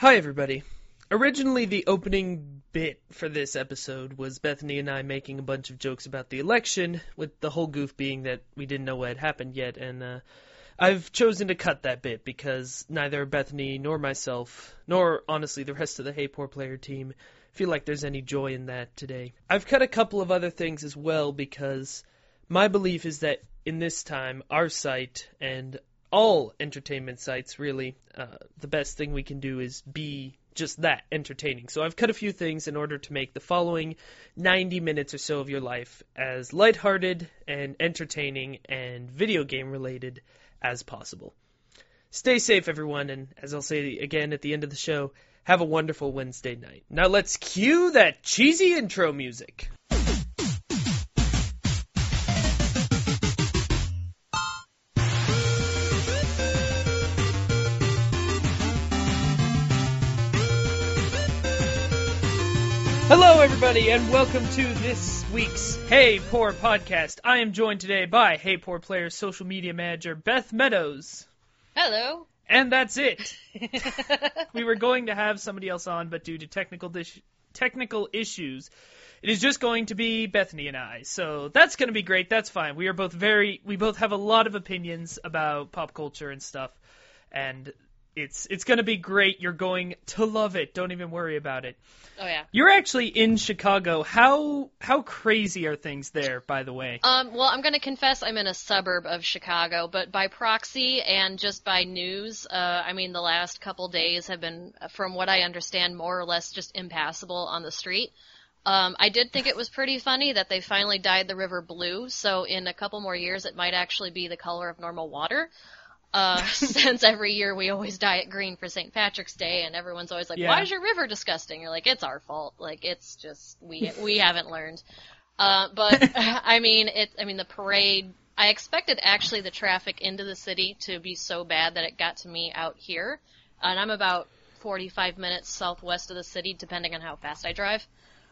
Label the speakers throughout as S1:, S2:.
S1: Hi, everybody. Originally, the opening bit for this episode was Bethany and I making a bunch of jokes about the election, with the whole goof being that we didn't know what had happened yet, and I've chosen to cut that bit because neither Bethany nor myself, nor, honestly, the rest of the Hey Poor Player team feel like there's any joy in that today. I've cut a couple of other things as well because my belief is that in this time, our site and all entertainment sites, really, the best thing we can do is be just that, entertaining. So I've cut a few things in order to make the following 90 minutes or so of your life as lighthearted and entertaining and video game related as possible. Stay safe, everyone, and as I'll say again at the end of the show, have a wonderful Wednesday night. Now let's cue that cheesy intro music. Hello, everybody, and welcome to this week's Hey Poor Podcast. I am joined today by Hey Poor Player's social media manager, Beth Meadows.
S2: Hello.
S1: And that's it. We were going to have somebody else on, but due to technical issues, it is just going to be Bethany and I. So that's going to be great. That's fine. We both have a lot of opinions about pop culture and stuff, and it's going to be great. You're going to love it. Don't even worry about it.
S2: Oh, yeah.
S1: You're actually in Chicago. How crazy are things there, by the way?
S2: Well, I'm going to confess I'm in a suburb of Chicago, but by proxy and just by news, the last couple days have been, from what I understand, more or less just impassable on the street. I did think it was pretty funny that they finally dyed the river blue, so in a couple more years it might actually be the color of normal water. Since every year we always dye it green for St. Patrick's Day, and everyone's always like,
S1: Yeah.
S2: Why is your river disgusting? You're like, it's our fault. Like, it's just, we haven't learned. But, the parade, I expected actually the traffic into the city to be so bad that it got to me out here. And I'm about 45 minutes southwest of the city, depending on how fast I drive.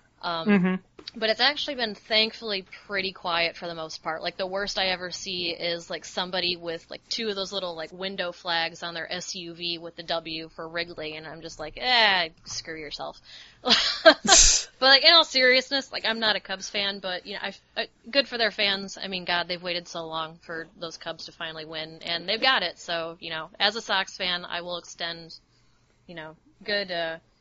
S2: But it's actually been thankfully pretty quiet for the most part. Like, the worst I ever see is like somebody with like two of those little like window flags on their SUV with the W for Wrigley, and I'm just like, screw yourself. But like, in all seriousness, like, I'm not a Cubs fan, but you know, good for their fans. I mean, God, they've waited so long for those Cubs to finally win, and they've got it. So, you know, as a Sox fan, I will extend, you know, good,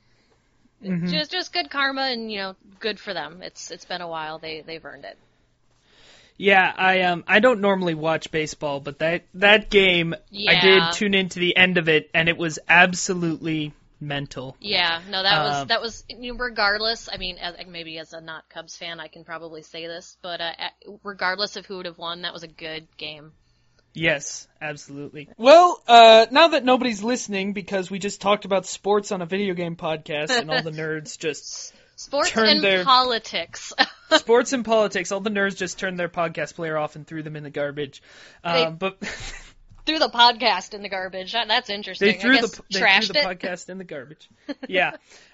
S2: just good karma, and you know, good for them. It's been a while. They've earned it.
S1: Yeah, I don't normally watch baseball, but that game,
S2: Yeah.
S1: I did tune into the end of it, and it was absolutely mental.
S2: Yeah, no, that was you know, regardless. I mean, maybe as a not Cubs fan, I can probably say this, but regardless of who would have won, that was a good game.
S1: Yes, absolutely. Well, now that nobody's listening because we just talked about sports on a video game podcast and all the nerds just
S2: Sports
S1: turned
S2: and politics.
S1: Sports and politics, all the nerds just turned their podcast player off and threw them in the garbage. But
S2: Threw the podcast in the garbage. That's interesting.
S1: They threw the podcast in the garbage. Yeah.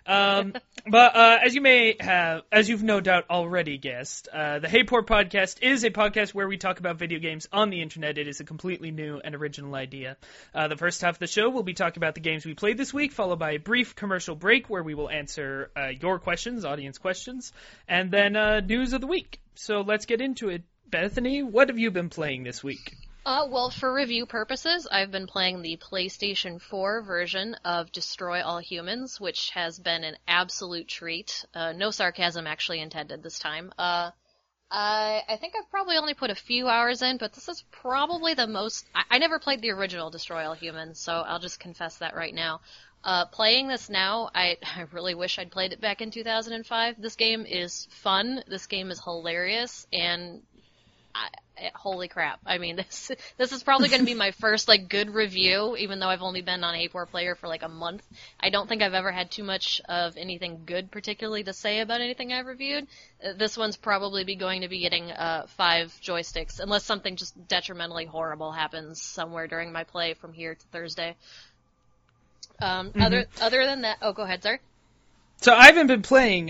S1: But as you've no doubt already guessed, the Hey Poor Podcast is a podcast where we talk about video games on the internet. It is a completely new and original idea. The first half of the show, we'll be talking about the games we played this week, followed by a brief commercial break where we will answer your questions, audience questions, and then news of the week. So let's get into it. Bethany, what have you been playing this week?
S2: Well, for review purposes, I've been playing the PlayStation 4 version of Destroy All Humans, which has been an absolute treat. No sarcasm actually intended this time. I think I've probably only put a few hours in, but this is probably the most... I never played the original Destroy All Humans, so I'll just confess that right now. Playing this now, I really wish I'd played it back in 2005. This game is fun, this game is hilarious, and... holy crap. I mean, this is probably going to be my first, like, good review, even though I've only been on Hey Poor Player for, like, a month. I don't think I've ever had too much of anything good particularly to say about anything I've reviewed. This one's probably going to be getting 5 joysticks, unless something just detrimentally horrible happens somewhere during my play from here to Thursday. Other than that... Oh, go ahead, sir.
S1: So I haven't been playing,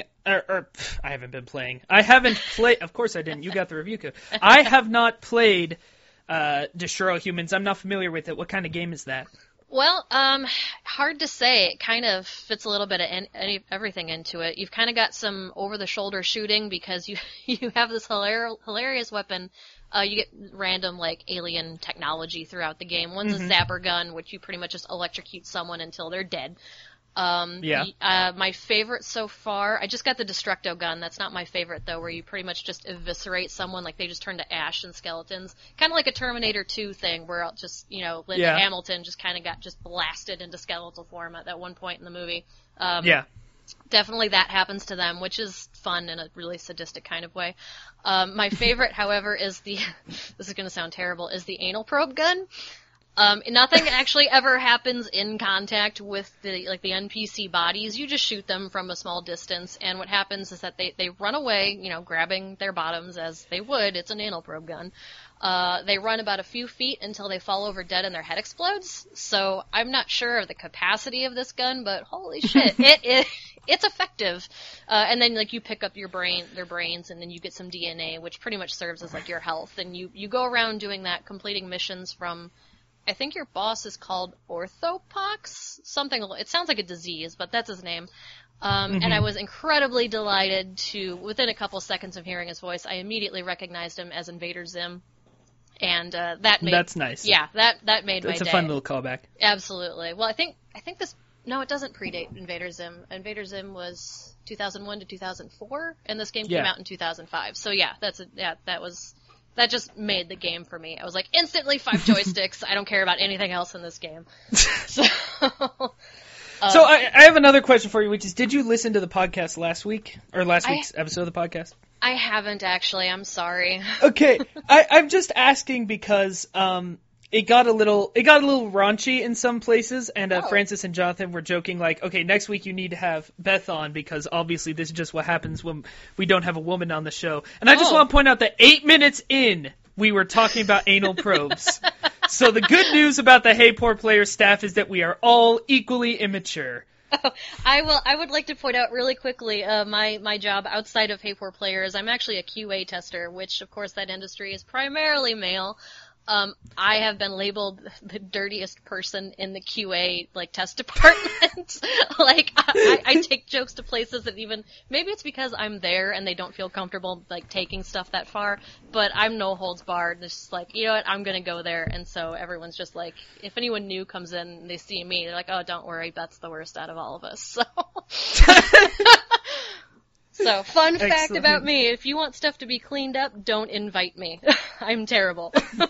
S1: I haven't played, of course I didn't, you got the review code. I have not played Destroy All Humans. I'm not familiar with it. What kind of game is that?
S2: Well, hard to say. It kind of fits a little bit of everything into it. You've kind of got some over-the-shoulder shooting because you you have this hilarious weapon. You get random, like, alien technology throughout the game. One's a zapper gun, which you pretty much just electrocute someone until they're dead. My favorite so far, I just got the Destructo gun. That's not my favorite, though, where you pretty much just eviscerate someone, like they just turn to ash and skeletons. Kind of like a Terminator 2 thing, where I'll just, Linda Hamilton just kind of got just blasted into skeletal form at that one point in the movie. Definitely that happens to them, which is fun in a really sadistic kind of way. My favorite, however, is this is going to sound terrible, is the anal probe gun. Nothing actually ever happens in contact with the NPC bodies. You just shoot them from a small distance, and what happens is that they run away, grabbing their bottoms as they would. It's an anal probe gun. They run about a few feet until they fall over dead and their head explodes. So I'm not sure of the capacity of this gun, but holy shit, it's effective. And then you pick up their brains, and then you get some DNA, which pretty much serves as your health. And you go around doing that, completing missions from, I think your boss is called Orthopox, something. It sounds like a disease, but that's his name. And I was incredibly delighted to, within a couple seconds of hearing his voice, I immediately recognized him as Invader Zim. And that's nice. Yeah, that made my day.
S1: That's a fun little callback.
S2: Absolutely. Well, I think this. No, it doesn't predate Invader Zim. Invader Zim was 2001 to 2004, and this game came out in 2005. So that just made the game for me. I was like, instantly 5 joysticks. I don't care about anything else in this game. So
S1: I have another question for you, which is, did you listen to the podcast last week, or last week's episode of the podcast?
S2: I haven't, actually. I'm sorry.
S1: Okay. I'm just asking because it got a little raunchy in some places, and Francis and Jonathan were joking okay, next week you need to have Beth on because obviously this is just what happens when we don't have a woman on the show. And I just want to point out that 8 minutes in, we were talking about anal probes. So the good news about the Hey Poor Player staff is that we are all equally immature.
S2: Oh, I would like to point out really quickly, my job outside of Hey Poor Player is I'm actually a QA tester, which of course that industry is primarily male. I have been labeled the dirtiest person in the QA, test department. I take jokes to places that maybe it's because I'm there and they don't feel comfortable, taking stuff that far, but I'm no holds barred. It's just you know what, I'm gonna go there, and so everyone's just if anyone new comes in and they see me, they're like, oh, don't worry, that's the worst out of all of us, so. So, fun fact about me, if you want stuff to be cleaned up, don't invite me. I'm terrible.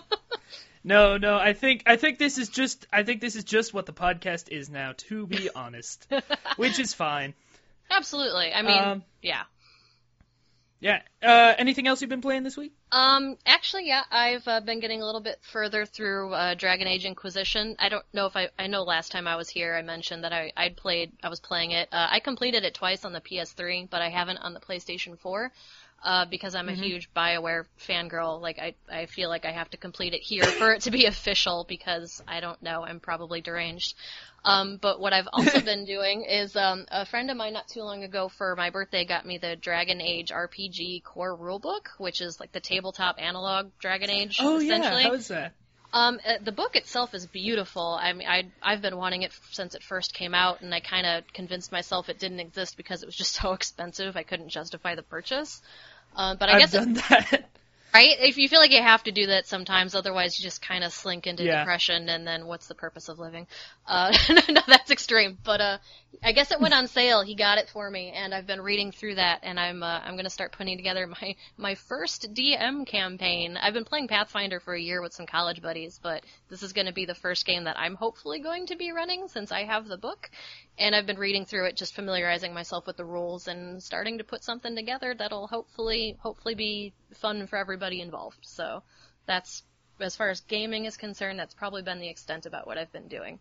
S1: No, I think this is just what the podcast is now, to be honest. Which is fine.
S2: Absolutely. I mean, yeah.
S1: Yeah. Anything else you've been playing this week?
S2: Actually, yeah, I've been getting a little bit further through Dragon Age Inquisition. I don't know if I know last time I was here I mentioned that I was playing it. I completed it twice on the PS3, but I haven't on the PlayStation 4. Because I'm a huge BioWare fangirl, I feel like I have to complete it here for it to be official, because I don't know, I'm probably deranged. But what I've also been doing is, a friend of mine not too long ago for my birthday got me the Dragon Age RPG core rulebook, which is the tabletop analog Dragon Age, essentially.
S1: Yeah, how is that?
S2: The book itself is beautiful. I mean, I've been wanting it since it first came out, and I kind of convinced myself it didn't exist because it was just so expensive I couldn't justify the purchase. But I guess
S1: done that.
S2: Right? If you feel like you have to do that sometimes, otherwise you just kind of slink into depression, and then what's the purpose of living? No, that's extreme. But I guess it went on sale. He got it for me, and I've been reading through that, and I'm going to start putting together my first DM campaign. I've been playing Pathfinder for a year with some college buddies, but this is going to be the first game that I'm hopefully going to be running since I have the book. And I've been reading through it, just familiarizing myself with the rules and starting to put something together that'll hopefully be fun for everybody involved. So that's, as far as gaming is concerned, that's probably been the extent about what I've been doing.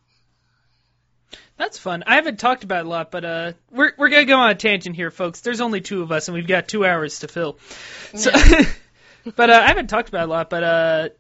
S1: That's fun. I haven't talked about it a lot, but we're gonna go on a tangent here, folks. There's only 2 of us, and we've got 2 hours to fill. So, but I haven't talked about it a lot. But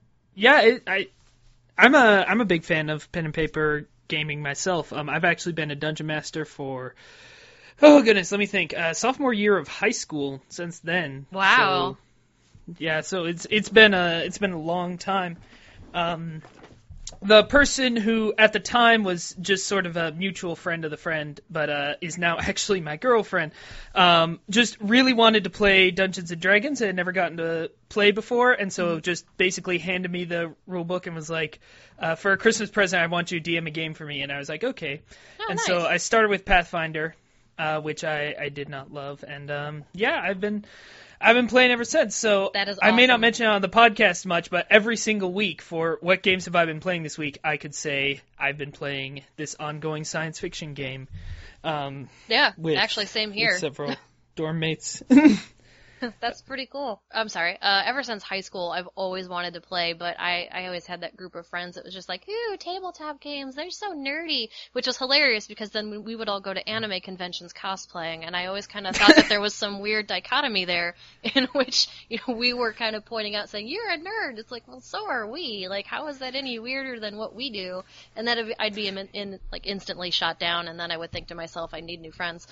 S1: I'm a big fan of pen and paper gaming myself. I've actually been a dungeon master for, oh goodness, let me think, sophomore year of high school since then.
S2: Wow.
S1: So it's been a long time. the person who at the time was just sort of a mutual friend of the friend, but is now actually my girlfriend, just really wanted to play Dungeons and Dragons. I had never gotten to play before, and so just basically handed me the rule book and was like, for a Christmas present, I want you to DM a game for me. And I was like, okay.
S2: Oh,
S1: and
S2: nice.
S1: so I started with Pathfinder, which I did not love. And yeah, I've been playing ever since, so
S2: That is
S1: I may not
S2: awesome.
S1: mention it on the podcast much, but every single week for what games have I been playing this week, I could say I've been playing this ongoing science fiction game.
S2: Yeah,
S1: With,
S2: actually, same here.
S1: With several dorm mates.
S2: That's pretty cool. I'm sorry. Ever since high school, I've always wanted to play, but I always had that group of friends that was just like, ooh, tabletop games, they're so nerdy, which was hilarious because then we would all go to anime conventions cosplaying, and I always kind of thought that there was some weird dichotomy there in which, you know, we were kind of pointing out saying, you're a nerd. It's like, well, so are we. Like, how is that any weirder than what we do? And then I'd be like instantly shot down, and then I would think to myself, I need new friends.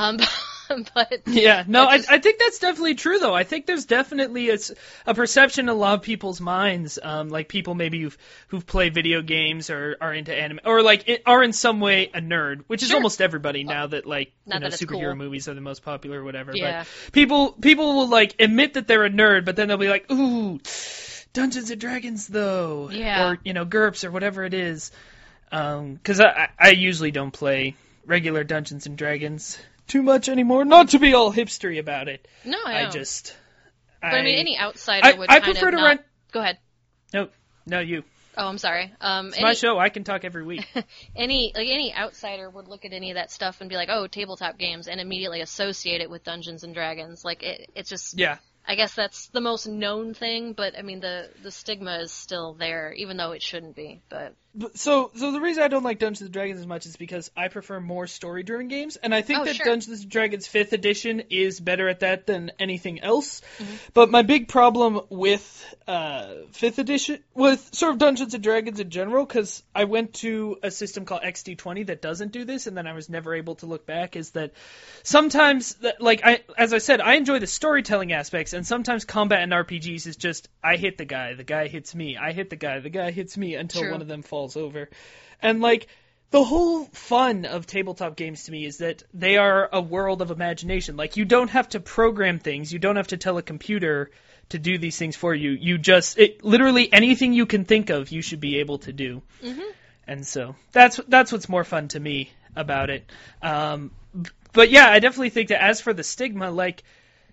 S2: But
S1: yeah, no, I think that's definitely true, though. I think there's definitely a perception in a lot of people's minds, like people maybe who've played video games or are into anime, or like are in some way a nerd, which is
S2: Sure.
S1: almost everybody now that like
S2: Not that it's
S1: superhero
S2: cool.
S1: movies are the most popular or whatever.
S2: Yeah.
S1: But people will like admit that they're a nerd, but then they'll be like, ooh, Dungeons and Dragons though,
S2: Yeah.
S1: or GURPS or whatever it is, because I usually don't play regular Dungeons and Dragons too much anymore. Not to be all hipstery about it.
S2: No, I know. But I mean, any outsider would
S1: I
S2: kind
S1: prefer
S2: of
S1: to
S2: not...
S1: rent.
S2: Go ahead.
S1: No, you.
S2: Oh, I'm sorry.
S1: It's my show. I can talk every week.
S2: Any outsider would look at any of that stuff and be like, oh, tabletop games, and immediately associate it with Dungeons and Dragons. Like, it's just...
S1: Yeah.
S2: I guess that's the most known thing, but I mean, the stigma is still there, even though it shouldn't be. But
S1: So the reason I don't like Dungeons and Dragons as much is because I prefer more story-driven games, and I think
S2: Oh,
S1: that
S2: sure.
S1: Dungeons and Dragons 5th edition is better at that than anything else.
S2: Mm-hmm.
S1: But my big problem with 5th edition, with sort of Dungeons and Dragons in general, because I went to a system called XD20 that doesn't do this, and then I was never able to look back, is that sometimes, as I said, I enjoy the storytelling aspects, and sometimes combat in RPGs is just, I hit the guy hits me, I hit the guy hits me, until
S2: True.
S1: one of them falls over. And, like, the whole fun of tabletop games to me is that they are a world of imagination. Like, you don't have to program things, you don't have to tell a computer to do these things for you. You just, literally anything you can think of, you should be able to do.
S2: Mm-hmm.
S1: And so, that's what's more fun to me about it. But yeah, I definitely think that as for the stigma, like,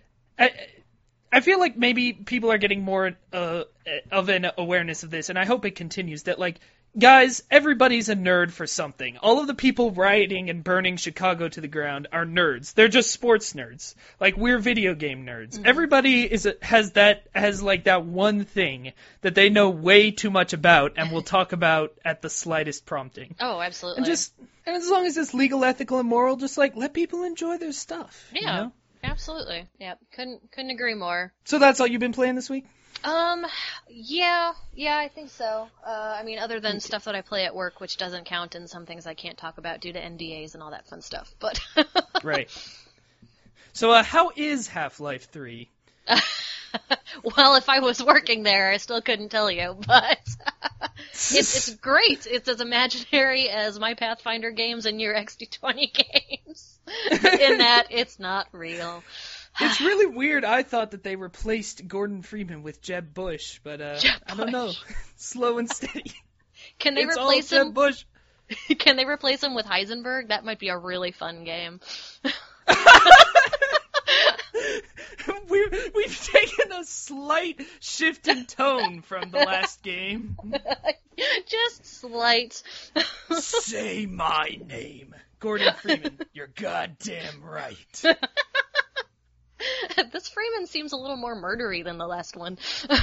S1: I feel like maybe people are getting more of an awareness of this, and I hope it continues, that, like, guys, everybody's a nerd for something. All of the people rioting and burning Chicago to the ground are nerds. They're just sports nerds. Like, we're video game nerds.
S2: Mm-hmm.
S1: Everybody has that one thing that they know way too much about and will talk about at the slightest prompting.
S2: oh, absolutely.
S1: And as long as it's legal, ethical, and moral, just, like, let people enjoy their stuff.
S2: Yeah.
S1: You know?
S2: Absolutely. Yeah. Couldn't agree more.
S1: So that's all you've been playing this week?
S2: Yeah, I think so. I mean, other than stuff that I play at work, which doesn't count, and some things I can't talk about due to NDAs and all that fun stuff, but...
S1: Right. So, how is Half-Life 3?
S2: Well, if I was working there, I still couldn't tell you, but it's great. It's as imaginary as my Pathfinder games and your XD20 games, in that it's not real.
S1: It's really weird. I thought that they replaced Gordon Freeman with Jeb Bush, but I don't know. Slow and steady.
S2: Can they
S1: It's
S2: replace
S1: all
S2: him?
S1: Jeb Bush.
S2: Can they replace him with Heisenberg? That might be a really fun game.
S1: We've taken a slight shift in tone from the last game.
S2: Just slight.
S1: Say my name. Gordon Freeman, you're goddamn right.
S2: This Freeman seems a little more murdery than the last one.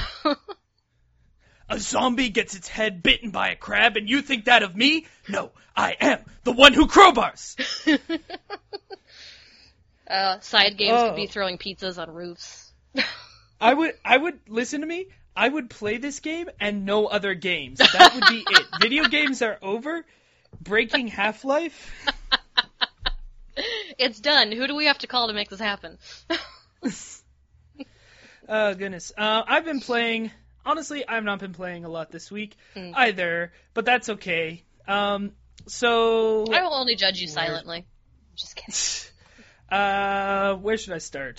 S1: A zombie gets its head bitten by a crab, and you think that of me? No, I am the one who crowbars.
S2: Side games could be throwing pizzas on roofs.
S1: I would listen to me. I would play this game and no other games. That would be it. Video games are over. Breaking Half-Life.
S2: It's done. Who do we have to call to make this happen?
S1: Oh goodness. I've been playing honestly, I've not been playing a lot this week either, but that's okay. So
S2: I will only judge you silently. Just kidding.
S1: Where should I start?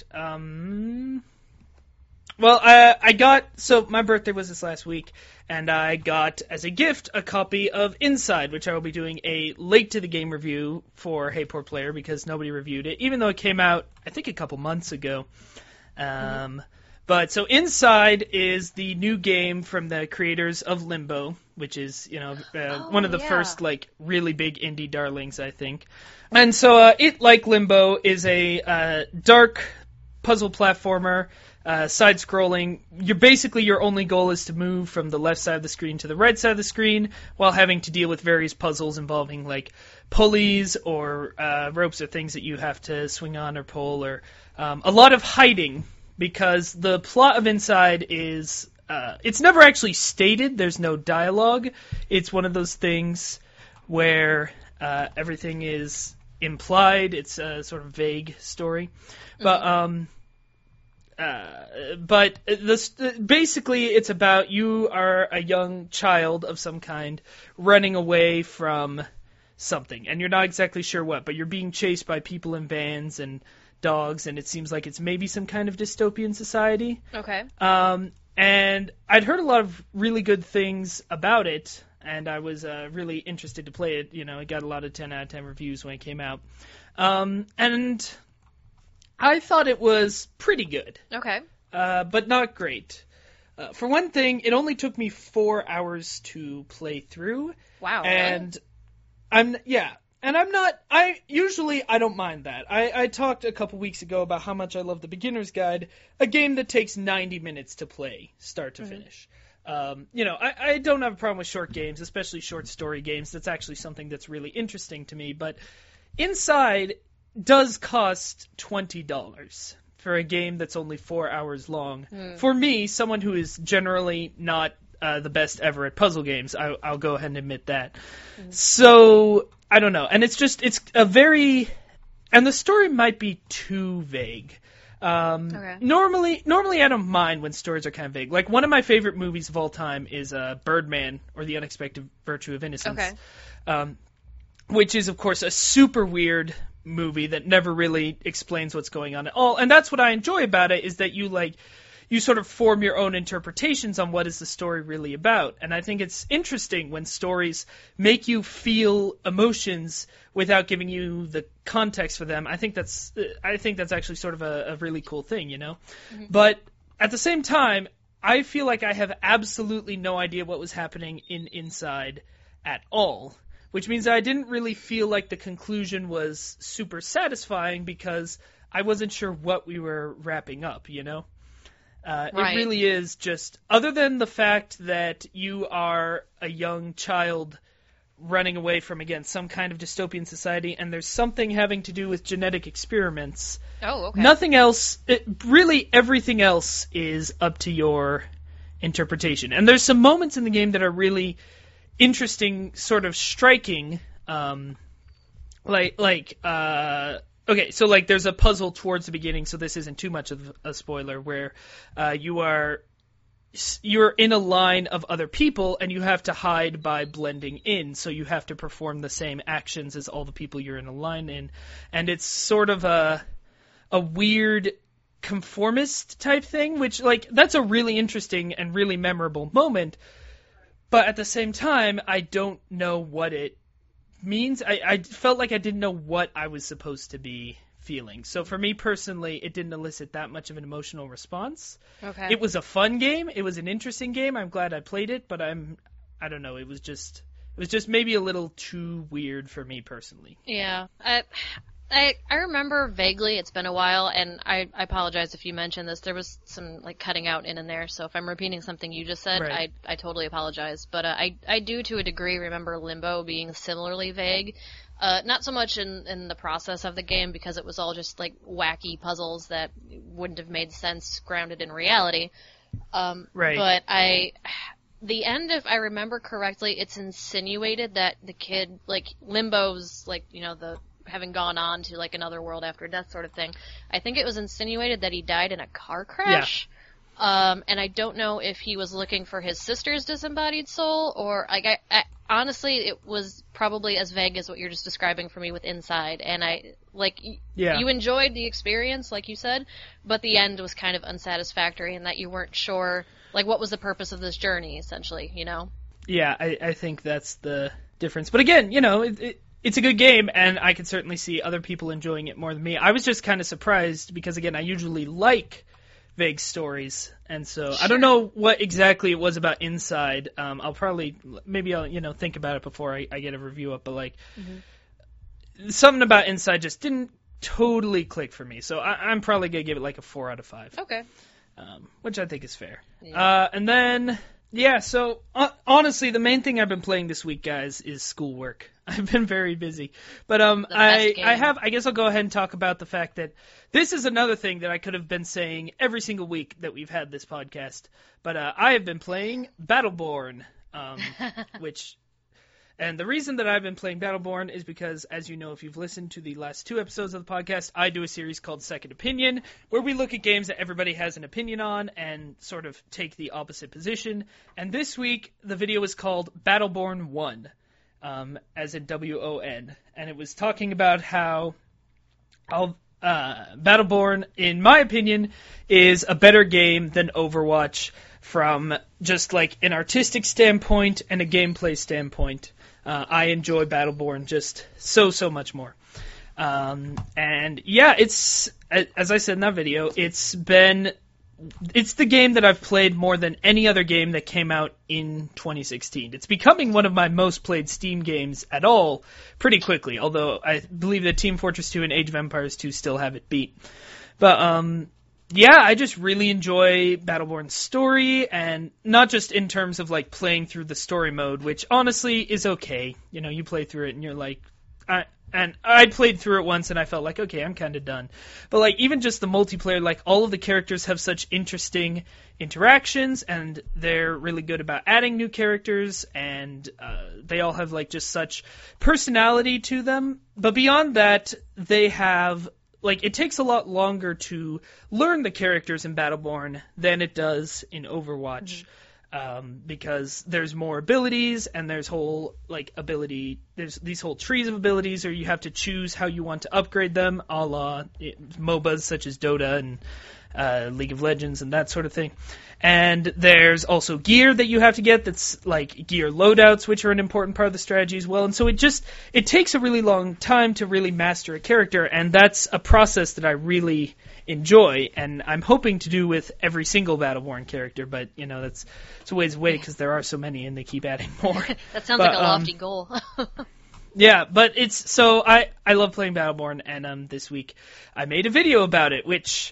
S1: Well, so my birthday was this last week, and I got, as a gift, a copy of Inside, which I will be doing a late to the game review for Hey Poor Player, because nobody reviewed it, even though it came out, I think, a couple months ago. But, so Inside is the new game from the creators of Limbo, which is, one of the first, really big indie darlings, I think. And so, it, like Limbo, is a dark puzzle platformer, side-scrolling. Your only goal is to move from the left side of the screen to the right side of the screen, while having to deal with various puzzles involving, pulleys or ropes or things that you have to swing on or pull, or a lot of hiding, because the plot of Inside is, it's never actually stated, there's no dialogue. It's one of those things where everything is implied, it's a sort of vague story. But basically it's about you are a young child of some kind running away from something, and you're not exactly sure what, but you're being chased by people in vans and dogs, and it seems like it's maybe some kind of dystopian society.
S2: Okay.
S1: And I'd heard a lot of really good things about it, and I was really interested to play it. It got a lot of 10 out of 10 reviews when it came out. And I thought it was pretty good.
S2: Okay.
S1: But not great. For one thing, it only took me 4 hours to play through.
S2: Wow.
S1: And I don't mind that. I talked a couple weeks ago about how much I love the Beginner's Guide, a game that takes 90 minutes to play, start to finish. I don't have a problem with short games, especially short story games. That's actually something that's really interesting to me. But Inside does cost $20 for a game that's only 4 hours long. For me, someone who is generally not the best ever at puzzle games, I'll go ahead and admit that. So, I don't know. And it's a very... And the story might be too vague.
S2: Okay.
S1: Normally I don't mind when stories are kind of vague. Like, one of my favorite movies of all time is Birdman, or The Unexpected Virtue of Innocence.
S2: Okay.
S1: Which is, of course, a super weird movie that never really explains what's going on at all. And that's what I enjoy about it, is that you sort of form your own interpretations on what is the story really about. And I think it's interesting when stories make you feel emotions without giving you the context for them. I think that's actually sort of a really cool thing, Mm-hmm. But at the same time, I feel like I have absolutely no idea what was happening Inside at all. Which means I didn't really feel like the conclusion was super satisfying, because I wasn't sure what we were wrapping up, Right. It really is just, other than the fact that you are a young child running away from, again, some kind of dystopian society, and there's something having to do with genetic experiments.
S2: Oh, okay.
S1: Nothing else, really everything else is up to your interpretation. And there's some moments in the game that are really interesting, sort of striking, okay, so there's a puzzle towards the beginning, so this isn't too much of a spoiler, where you're in a line of other people, and you have to hide by blending in, so you have to perform the same actions as all the people you're in a line in, and it's sort of a weird conformist type thing, which, that's a really interesting and really memorable moment. But at the same time, I don't know what it means. I felt like I didn't know what I was supposed to be feeling. So for me personally, it didn't elicit that much of an emotional response.
S2: Okay.
S1: It was a fun game. It was an interesting game. I'm glad I played it, but I don't know. It was just maybe a little too weird for me personally.
S2: Yeah. I remember vaguely, it's been a while, and I apologize if you mentioned this. There was some cutting out in and there, so if I'm repeating something you just said,
S1: right.
S2: I totally apologize. But I do, to a degree, remember Limbo being similarly vague. Not so much in the process of the game, because it was all just wacky puzzles that wouldn't have made sense grounded in reality.
S1: Right.
S2: But the end, if I remember correctly, it's insinuated that the kid, Limbo's, the having gone on to another world after death sort of thing. I think it was insinuated that he died in a car crash. And I don't know if he was looking for his sister's disembodied soul, or I honestly, it was probably as vague as what you're just describing for me with Inside. And you enjoyed the experience, like you said, but the end was kind of unsatisfactory in that you weren't sure, like, what was the purpose of this journey, essentially, you know?
S1: Yeah, I think that's the difference. But again, you know, it's a good game, and I can certainly see other people enjoying it more than me. I was just kind of surprised because, again, I usually like vague stories, and so I don't know what exactly it was about Inside. I'll think about it before I get a review up, but something about Inside just didn't totally click for me, so I'm probably gonna give it like a 4 out of 5.
S2: Okay.
S1: Which I think is fair.
S2: Yeah.
S1: And then so honestly, the main thing I've been playing this week, guys, is schoolwork. I've been very busy, but I guess I'll go ahead and talk about the fact that this is another thing that I could have been saying every single week that we've had this podcast. But I have been playing Battleborn, and the reason that I've been playing Battleborn is because, as you know, if you've listened to the last 2 episodes of the podcast, I do a series called Second Opinion, where we look at games that everybody has an opinion on and sort of take the opposite position. And this week, the video is called Battleborn 1. As in WON, and it was talking about how Battleborn, in my opinion, is a better game than Overwatch from just like an artistic standpoint and a gameplay standpoint. I enjoy Battleborn just so much more. And yeah, it's, as I said in that video, it's the game that I've played more than any other game that came out in 2016. It's becoming one of my most played Steam games at all pretty quickly, although I believe that Team Fortress 2 and Age of Empires 2 still have it beat. But I just really enjoy Battleborn's story, and not just in terms of like playing through the story mode, which honestly is okay. You know, you play through it and you're like, and I played through it once and I felt like, okay, I'm kind of done. But like even just the multiplayer, like all of the characters have such interesting interactions, and they're really good about adding new characters, and they all have like just such personality to them. But beyond that, they have like, it takes a lot longer to learn the characters in Battleborn than it does in Overwatch. Because there's more abilities, and there's these whole trees of abilities, or you have to choose how you want to upgrade them, a la MOBAs such as Dota and League of Legends and that sort of thing. And there's also gear that you have to get that's like gear loadouts, which are an important part of the strategy as well. And so it takes a really long time to really master a character, and that's a process that I really enjoy, and I'm hoping to do with every single Battleborn character, but you know, it's a ways away because there are so many and they keep adding more.
S2: That sounds like a lofty goal.
S1: Yeah, but I love playing Battleborn, and this week I made a video about it, which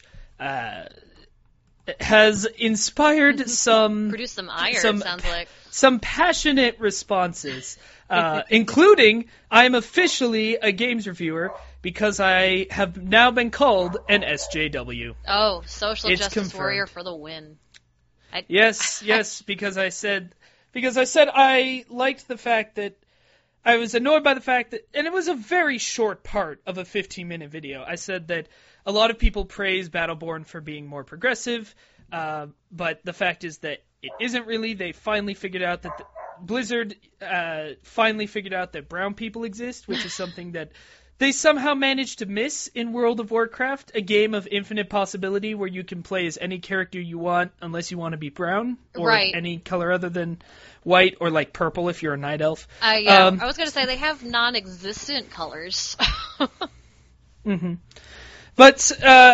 S1: has inspired
S2: produced some ire, it sounds like.
S1: Some passionate responses, including I'm officially a games reviewer because I have now been called an SJW.
S2: Oh, social
S1: it's
S2: justice
S1: confirmed.
S2: warrior for the win.
S1: Yes, because I said I liked the fact that I was annoyed by the fact that, and it was a very short part of a 15-minute video. I said that a lot of people praise Battleborn for being more progressive, but the fact is that it isn't really. They finally figured out that Blizzard finally figured out that brown people exist, which is something that they somehow managed to miss in World of Warcraft, a game of infinite possibility where you can play as any character you want unless you want to be brown or any color other than white, or like purple if you're a night elf.
S2: I was going to say they have non-existent colors.
S1: Mm-hmm. But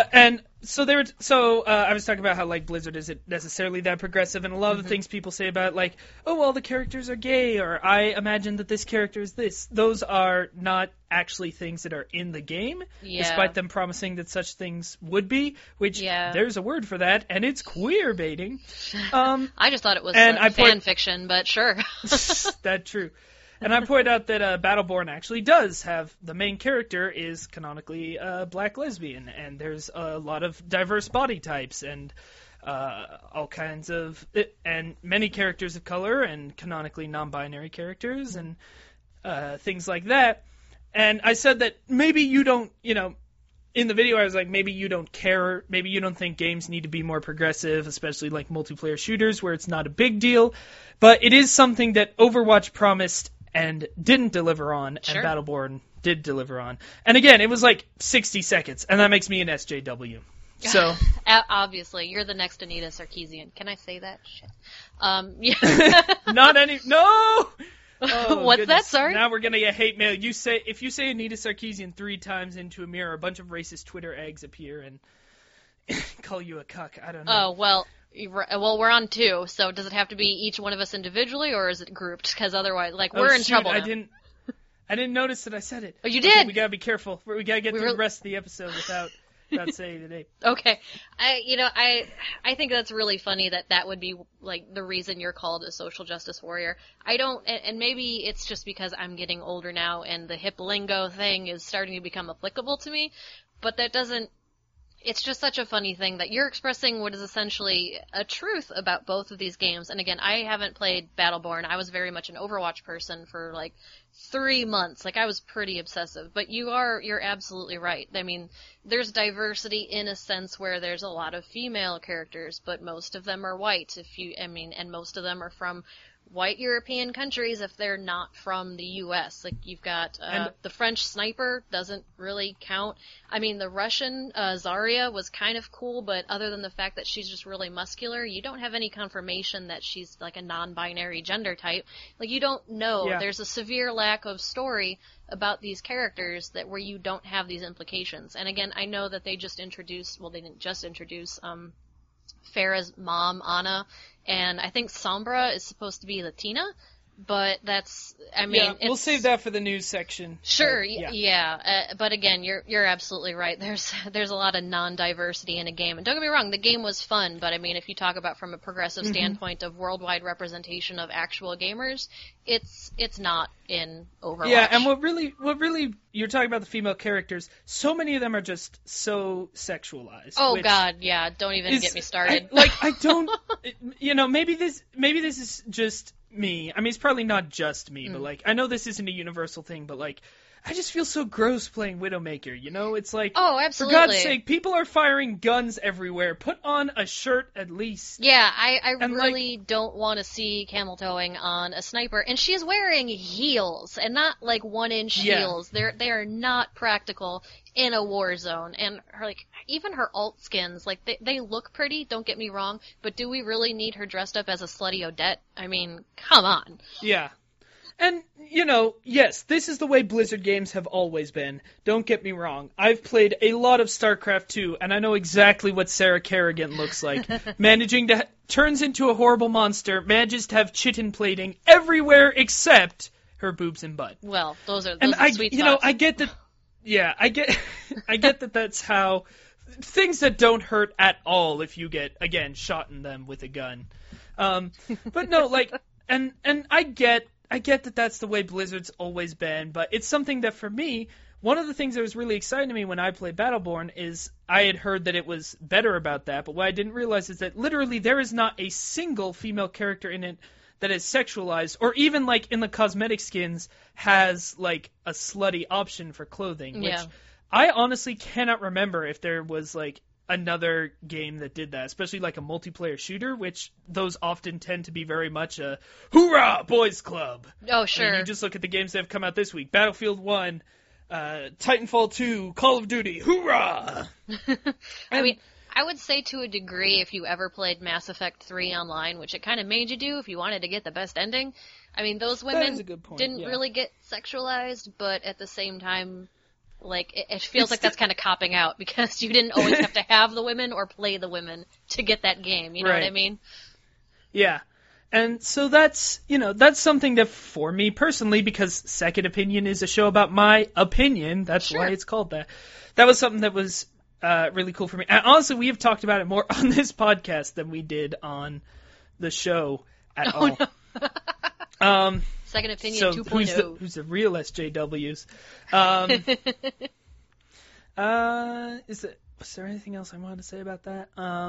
S1: I was talking about how like Blizzard isn't necessarily that progressive, and a lot of the things people say about like, oh well, the characters are gay, or I imagine that this character is this. Those are not actually things that are in the game, despite them promising that such things would be. Which there's a word for that, and it's queer baiting.
S2: I just thought it was fan fiction, but sure.
S1: That's true. And I point out that Battleborn actually does have, the main character is canonically a black lesbian, and there's a lot of diverse body types, and all kinds of, and many characters of color, and canonically non-binary characters, and things like that. And I said that maybe you don't, in the video I was like, maybe you don't care, maybe you don't think games need to be more progressive, especially like multiplayer shooters where it's not a big deal, but it is something that Overwatch promised and didn't deliver on,
S2: Sure.
S1: and Battleborn did deliver on. And again, it was like 60 seconds, and that makes me an SJW. So
S2: Obviously, you're the next Anita Sarkeesian. Can I say that? Shit. Yeah.
S1: not any no. Oh,
S2: What's
S1: goodness.
S2: that? Sorry.
S1: Now we're gonna get hate mail. If you say Anita Sarkeesian 3 times into a mirror, a bunch of racist Twitter eggs appear and call you a cuck. I don't know.
S2: Oh well. We're on 2. So does it have to be each one of us individually, or is it grouped? Because otherwise, like, we're in trouble.
S1: I
S2: now.
S1: didn't notice that I said it.
S2: Oh, you
S1: Okay,
S2: did.
S1: we gotta be careful. We gotta get through the rest of the episode without saying the name.
S2: Okay. I think that's really funny that would be, like, the reason you're called a social justice warrior. I don't, and maybe it's just because I'm getting older now and the hip lingo thing is starting to become applicable to me, but that doesn't, it's just such a funny thing that you're expressing what is essentially a truth about both of these games. And again, I haven't played Battleborn. I was very much an Overwatch person for like 3 months. Like, I was pretty obsessive. But you're absolutely right. I mean, there's diversity in a sense where there's a lot of female characters, but most of them are white. And most of them are from white European countries if they're not from the U.S. Like, you've got the French sniper doesn't really count. I mean, the Russian Zarya was kind of cool, but other than the fact that she's just really muscular, you don't have any confirmation that she's like a non-binary gender type. Like, you don't know.
S1: Yeah.
S2: There's a severe lack of story about these characters where you don't have these implications. And again, I know that they just introduced, well, they didn't just introduce Farah's mom, Ana, and I think Sombra is supposed to be Latina, but that's, I mean,
S1: yeah, we'll save that for the news section.
S2: Sure,
S1: yeah.
S2: But again, you're absolutely right. There's a lot of non-diversity in a game, and don't get me wrong, the game was fun. But I mean, if you talk about from a progressive standpoint of worldwide representation of actual gamers, it's not in Overwatch.
S1: Yeah, and what really you're talking about the female characters. So many of them are just so sexualized.
S2: Oh God, yeah, don't even get me started.
S1: I don't, maybe this is just me. I mean, it's probably not just me, but like, I know this isn't a universal thing, but like, I just feel so gross playing Widowmaker, It's like,
S2: oh, absolutely.
S1: For God's sake, people are firing guns everywhere. Put on a shirt at least.
S2: Yeah, I really don't want to see camel toeing on a sniper. And she is wearing heels, and not like 1-inch heels. They are not practical in a war zone. And even her alt skins, like, they look pretty, don't get me wrong, but do we really need her dressed up as a slutty Odette? I mean, come on.
S1: Yeah. And, yes, this is the way Blizzard games have always been. Don't get me wrong. I've played a lot of StarCraft 2, and I know exactly what Sarah Kerrigan looks like. Turns into a horrible monster, manages to have chitin plating everywhere except her boobs and butt.
S2: Well, those are sweet spots.
S1: I get that. Yeah, I get that. That's how things that don't hurt at all if you get shot in them with a gun. But no, like, and I get that that's the way Blizzard's always been, but it's something that for me, one of the things that was really exciting to me when I played Battleborn is I had heard that it was better about that, but what I didn't realize is that literally there is not a single female character in it that is sexualized, or even like in the cosmetic skins has like a slutty option for clothing, which I honestly cannot remember if there was like another game that did that, especially like a multiplayer shooter, which those often tend to be very much a hoorah boys club.
S2: Oh, sure.
S1: I mean, you just look at the games that have come out this week: Battlefield 1, Titanfall 2, Call of Duty, hoorah!
S2: I mean, I would say to a degree, if you ever played Mass Effect 3 online, which it kind of made you do if you wanted to get the best ending, I mean, those women didn't really get sexualized, but at the same time, like, it feels like that's kind of copping out, because you didn't always have to have the women or play the women to get that game, you know what I mean?
S1: Yeah. And so that's something that for me personally, because Second Opinion is a show about my opinion, that's why it's called that. That was something that was really cool for me. And honestly, we have talked about it more on this podcast than we did on the show at all.
S2: No. Second Opinion
S1: so
S2: 2.0.
S1: Who's the real SJWs? Was there anything else I wanted to say about that?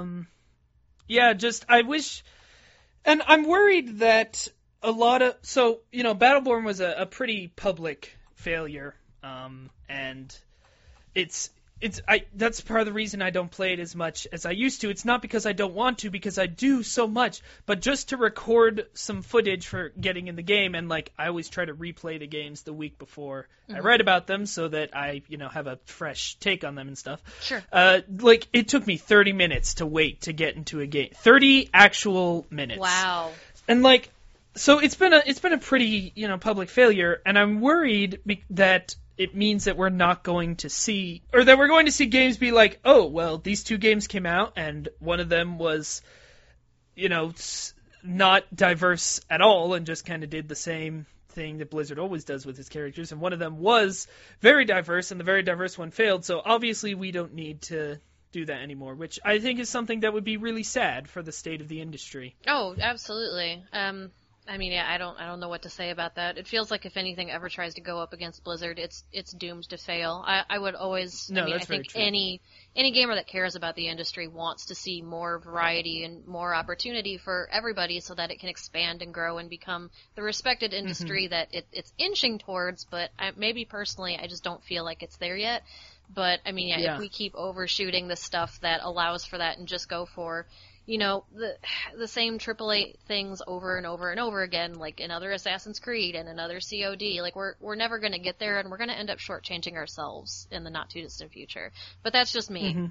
S1: I wish, and I'm worried that a lot of, Battleborn was a pretty public failure, and it's that's part of the reason I don't play it as much as I used to. It's not because I don't want to, because I do so much, but just to record some footage for getting in the game, and like I always try to replay the games the week before I write about them, so that I have a fresh take on them and stuff.
S2: Sure.
S1: Like it took me 30 minutes to wait to get into a game. 30 actual minutes.
S2: Wow.
S1: And like, so it's been a pretty public failure, and I'm worried that it means that we're not going to see, or that we're going to see games be like, oh, well, these two games came out, and one of them was, not diverse at all, and just kind of did the same thing that Blizzard always does with its characters, and one of them was very diverse, and the very diverse one failed, so obviously we don't need to do that anymore, which I think is something that would be really sad for the state of the industry.
S2: Oh, absolutely. I don't know what to say about that. It feels like if anything ever tries to go up against Blizzard, it's doomed to fail. I would always. I think any gamer that cares about the industry wants to see more variety and more opportunity for everybody, so that it can expand and grow and become the respected industry that it's inching towards. But maybe personally, I just don't feel like it's there yet. But if we keep overshooting the stuff that allows for that and just go for the same AAA things over and over and over again, like another Assassin's Creed and another COD. Like we're never going to get there, and we're going to end up shortchanging ourselves in the not too distant future. But that's just me.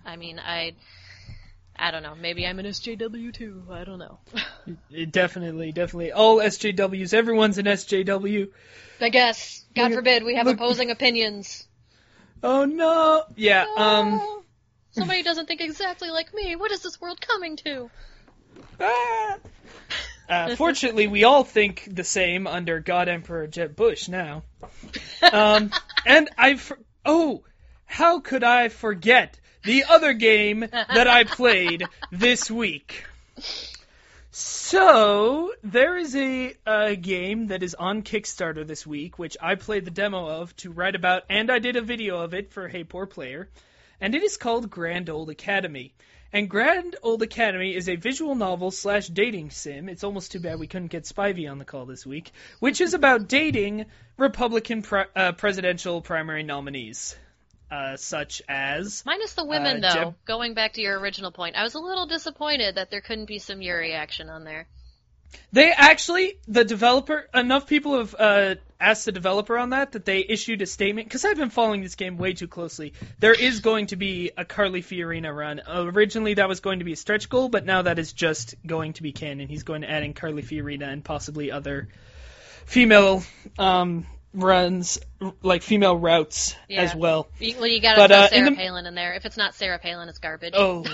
S2: I don't know. Maybe I'm an SJW too. I don't know.
S1: Definitely. All SJWs. Everyone's an SJW.
S2: I guess. God forbid we have opposing opinions.
S1: Oh no. Yeah.
S2: No. Somebody doesn't think exactly like me. What is this world coming to?
S1: Fortunately, we all think the same under God Emperor Jeb Bush now. And how could I forget the other game that I played this week? So, there is a game that is on Kickstarter this week, which I played the demo of to write about, and I did a video of it for Hey Poor Player. And it is called Grand Old Academy. And Grand Old Academy is a visual novel / dating sim. It's almost too bad we couldn't get Spivey on the call this week. Which is about dating Republican presidential primary nominees. Such as...
S2: Minus the women, though. Going back to your original point. I was a little disappointed that there couldn't be some Yuri action on there.
S1: They actually, the developer, enough people have asked the developer on that they issued a statement, because I've been following this game way too closely. There is going to be a Carly Fiorina run. Originally that was going to be a stretch goal, but now that is just going to be canon. He's going to add in Carly Fiorina and possibly other female runs, like female routes as well.
S2: Well, you gotta throw Sarah Palin in there. If it's not Sarah Palin, it's garbage.
S1: Oh,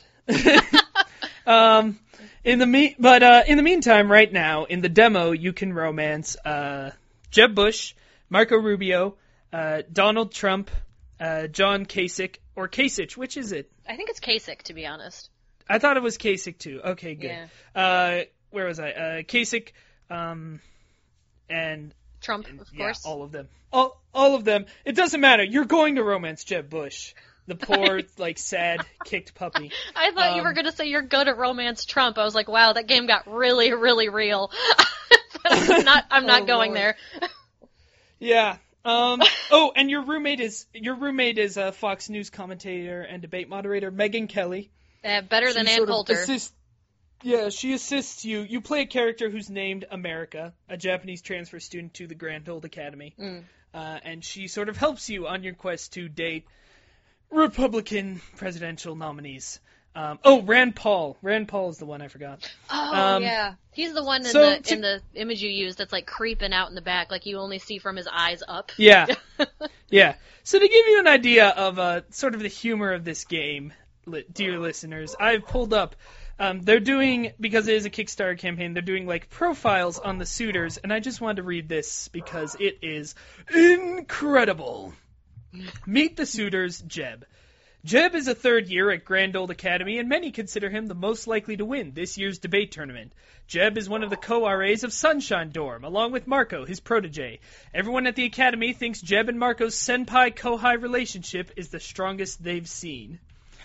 S1: Lord. In the meantime, right now, in the demo, you can romance Jeb Bush, Marco Rubio, Donald Trump, John Kasich, or Kasich. Which is it?
S2: I think it's Kasich, to be honest.
S1: I thought it was Kasich, too. Okay, good.
S2: Yeah.
S1: Where was I? Kasich, and...
S2: Trump, of course.
S1: Yeah, all of them. All of them. It doesn't matter. You're going to romance Jeb Bush. The poor, sad, kicked puppy.
S2: I thought you were going to say you're good at romance Trump. I was like, wow, that game got really, really real. I'm not going there.
S1: Yeah. And your roommate is a Fox News commentator and debate moderator, Megyn Kelly.
S2: Better than Ann Coulter.
S1: She assists you. You play a character who's named America, a Japanese transfer student to the Grand Old Academy. And she sort of helps you on your quest to date Republican presidential nominees. Rand Paul. Rand Paul is the one I forgot.
S2: Oh, yeah. He's the one in the image you used that's creeping out in the back, you only see from his eyes up.
S1: Yeah. Yeah. So to give you an idea of sort of the humor of this game, dear listeners, I've pulled up. They're doing, because it is a Kickstarter campaign, they're doing profiles on the suitors, and I just wanted to read this because it is incredible. Meet the suitors, Jeb. Jeb is a third year at Grand Old Academy, and many consider him the most likely to win this year's debate tournament. Jeb is one of the co-RAs of Sunshine Dorm, along with Marco, his protege. Everyone at the Academy thinks Jeb and Marco's senpai-kohai relationship is the strongest they've seen.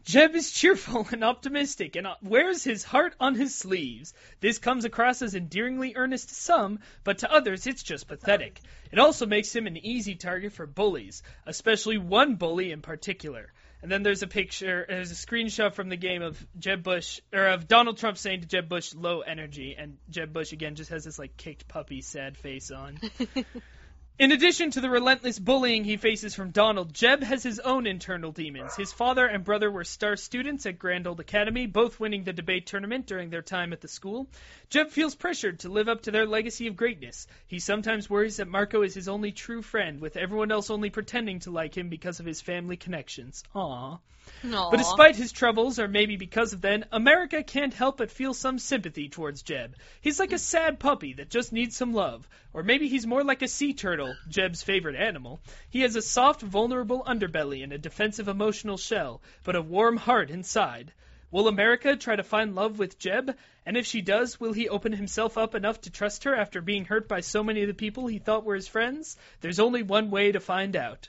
S1: Jeb is cheerful and optimistic and wears his heart on his sleeves. This comes across as endearingly earnest to some, but to others it's just pathetic. It also makes him an easy target for bullies, especially one bully in particular. And then there's a screenshot from the game of of Donald Trump saying to Jeb Bush, low energy, and Jeb Bush again just has this like kicked puppy sad face on. In addition to the relentless bullying he faces from Donald, Jeb has his own internal demons. His father and brother were star students at Grand Old Academy, both winning the debate tournament during their time at the school. Jeb feels pressured to live up to their legacy of greatness. He sometimes worries that Marco is his only true friend, with everyone else only pretending to like him because of his family connections. Aww.
S2: Aww.
S1: But despite his troubles, or maybe because of them, America can't help but feel some sympathy towards Jeb. He's like a sad puppy that just needs some love. Or maybe he's more like a sea turtle, Jeb's favorite animal. He has a soft, vulnerable underbelly and a defensive emotional shell, but a warm heart inside. Will America try to find love with Jeb? And if she does, will he open himself up enough to trust her after being hurt by so many of the people he thought were his friends? There's only one way to find out.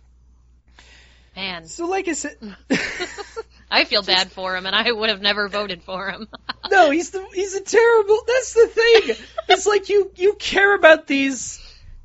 S2: Man.
S1: So like I said...
S2: I feel bad for him, and I would have never voted for him.
S1: No, he's a terrible... That's the thing. It's like you care about these...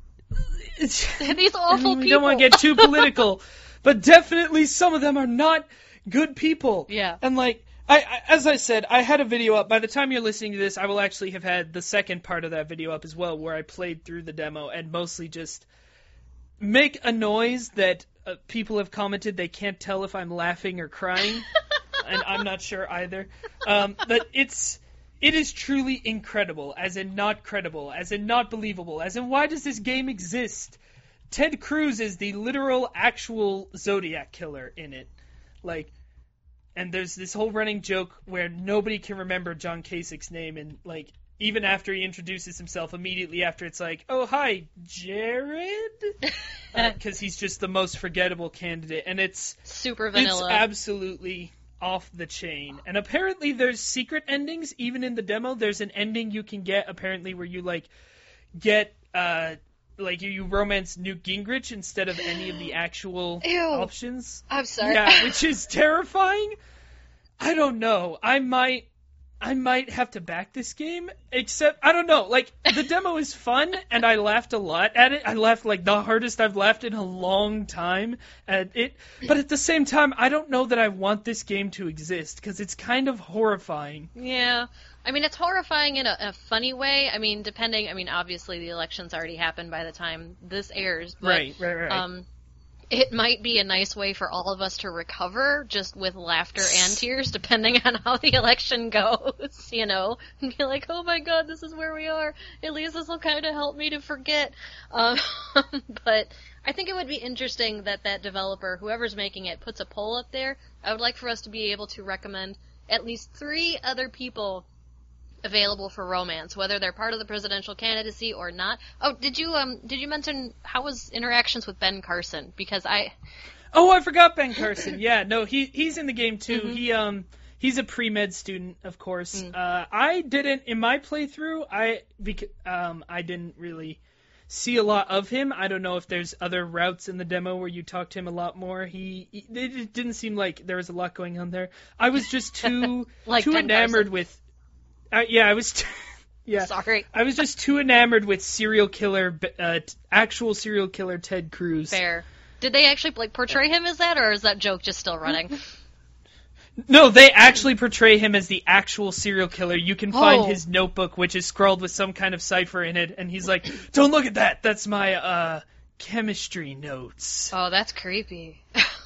S2: These awful people.
S1: We don't want to get too political, but definitely some of them are not good people.
S2: Yeah.
S1: And like, as I said, I had a video up. By the time you're listening to this, I will actually have had the second part of that video up as well, where I played through the demo and mostly just make a noise that people have commented they can't tell if I'm laughing or crying, and I'm not sure either. But it is truly incredible, as in not credible, as in not believable, as in why does this game exist? Ted Cruz is the literal, actual Zodiac killer in it. Like, and there's this whole running joke where nobody can remember John Kasich's name, and like, even after he introduces himself, immediately after it's like, oh, hi, Jared? Because he's just the most forgettable candidate, and it's...
S2: super vanilla.
S1: It's absolutely off the chain. And apparently there's secret endings, even in the demo. There's an ending you can get, apparently, where you, like, get, you romance Newt Gingrich instead of any of the actual options.
S2: I'm sorry.
S1: Yeah, which is terrifying. I don't know. I might have to back this game, except, I don't know, like, the demo is fun, and I laughed a lot at it. I laughed, like, the hardest I've laughed in a long time at it, but at the same time, I don't know that I want this game to exist, because it's kind of horrifying.
S2: Yeah. I mean, it's horrifying in a funny way. I mean, obviously the election's already happened by the time this airs, but...
S1: Right.
S2: It might be a nice way for all of us to recover, just with laughter and tears, depending on how the election goes, you know? And be like, oh my god, this is where we are. At least this will kind of help me to forget. But I think it would be interesting that developer, whoever's making it, puts a poll up there. I would like for us to be able to recommend at least 3 other people available for romance, whether they're part of the presidential candidacy or not. Oh, did you mention how was interactions with Ben Carson? Because I
S1: forgot Ben Carson. Yeah, no, he's in the game too. Mm-hmm. He's a pre-med student, of course. I didn't in my playthrough. I didn't really see a lot of him. I don't know if there's other routes in the demo where you talk to him a lot more. It didn't seem like there was a lot going on there. I was just too too enamored
S2: Carson.
S1: With. I was. Yeah.
S2: Sorry.
S1: I was just too enamored with actual serial killer Ted Cruz.
S2: Fair. Did they actually portray him as that, or is that joke just still running?
S1: No, they actually portray him as the actual serial killer. You can find his notebook, which is scrawled with some kind of cipher in it, and he's like, "Don't look at that. That's my chemistry notes."
S2: Oh, that's creepy.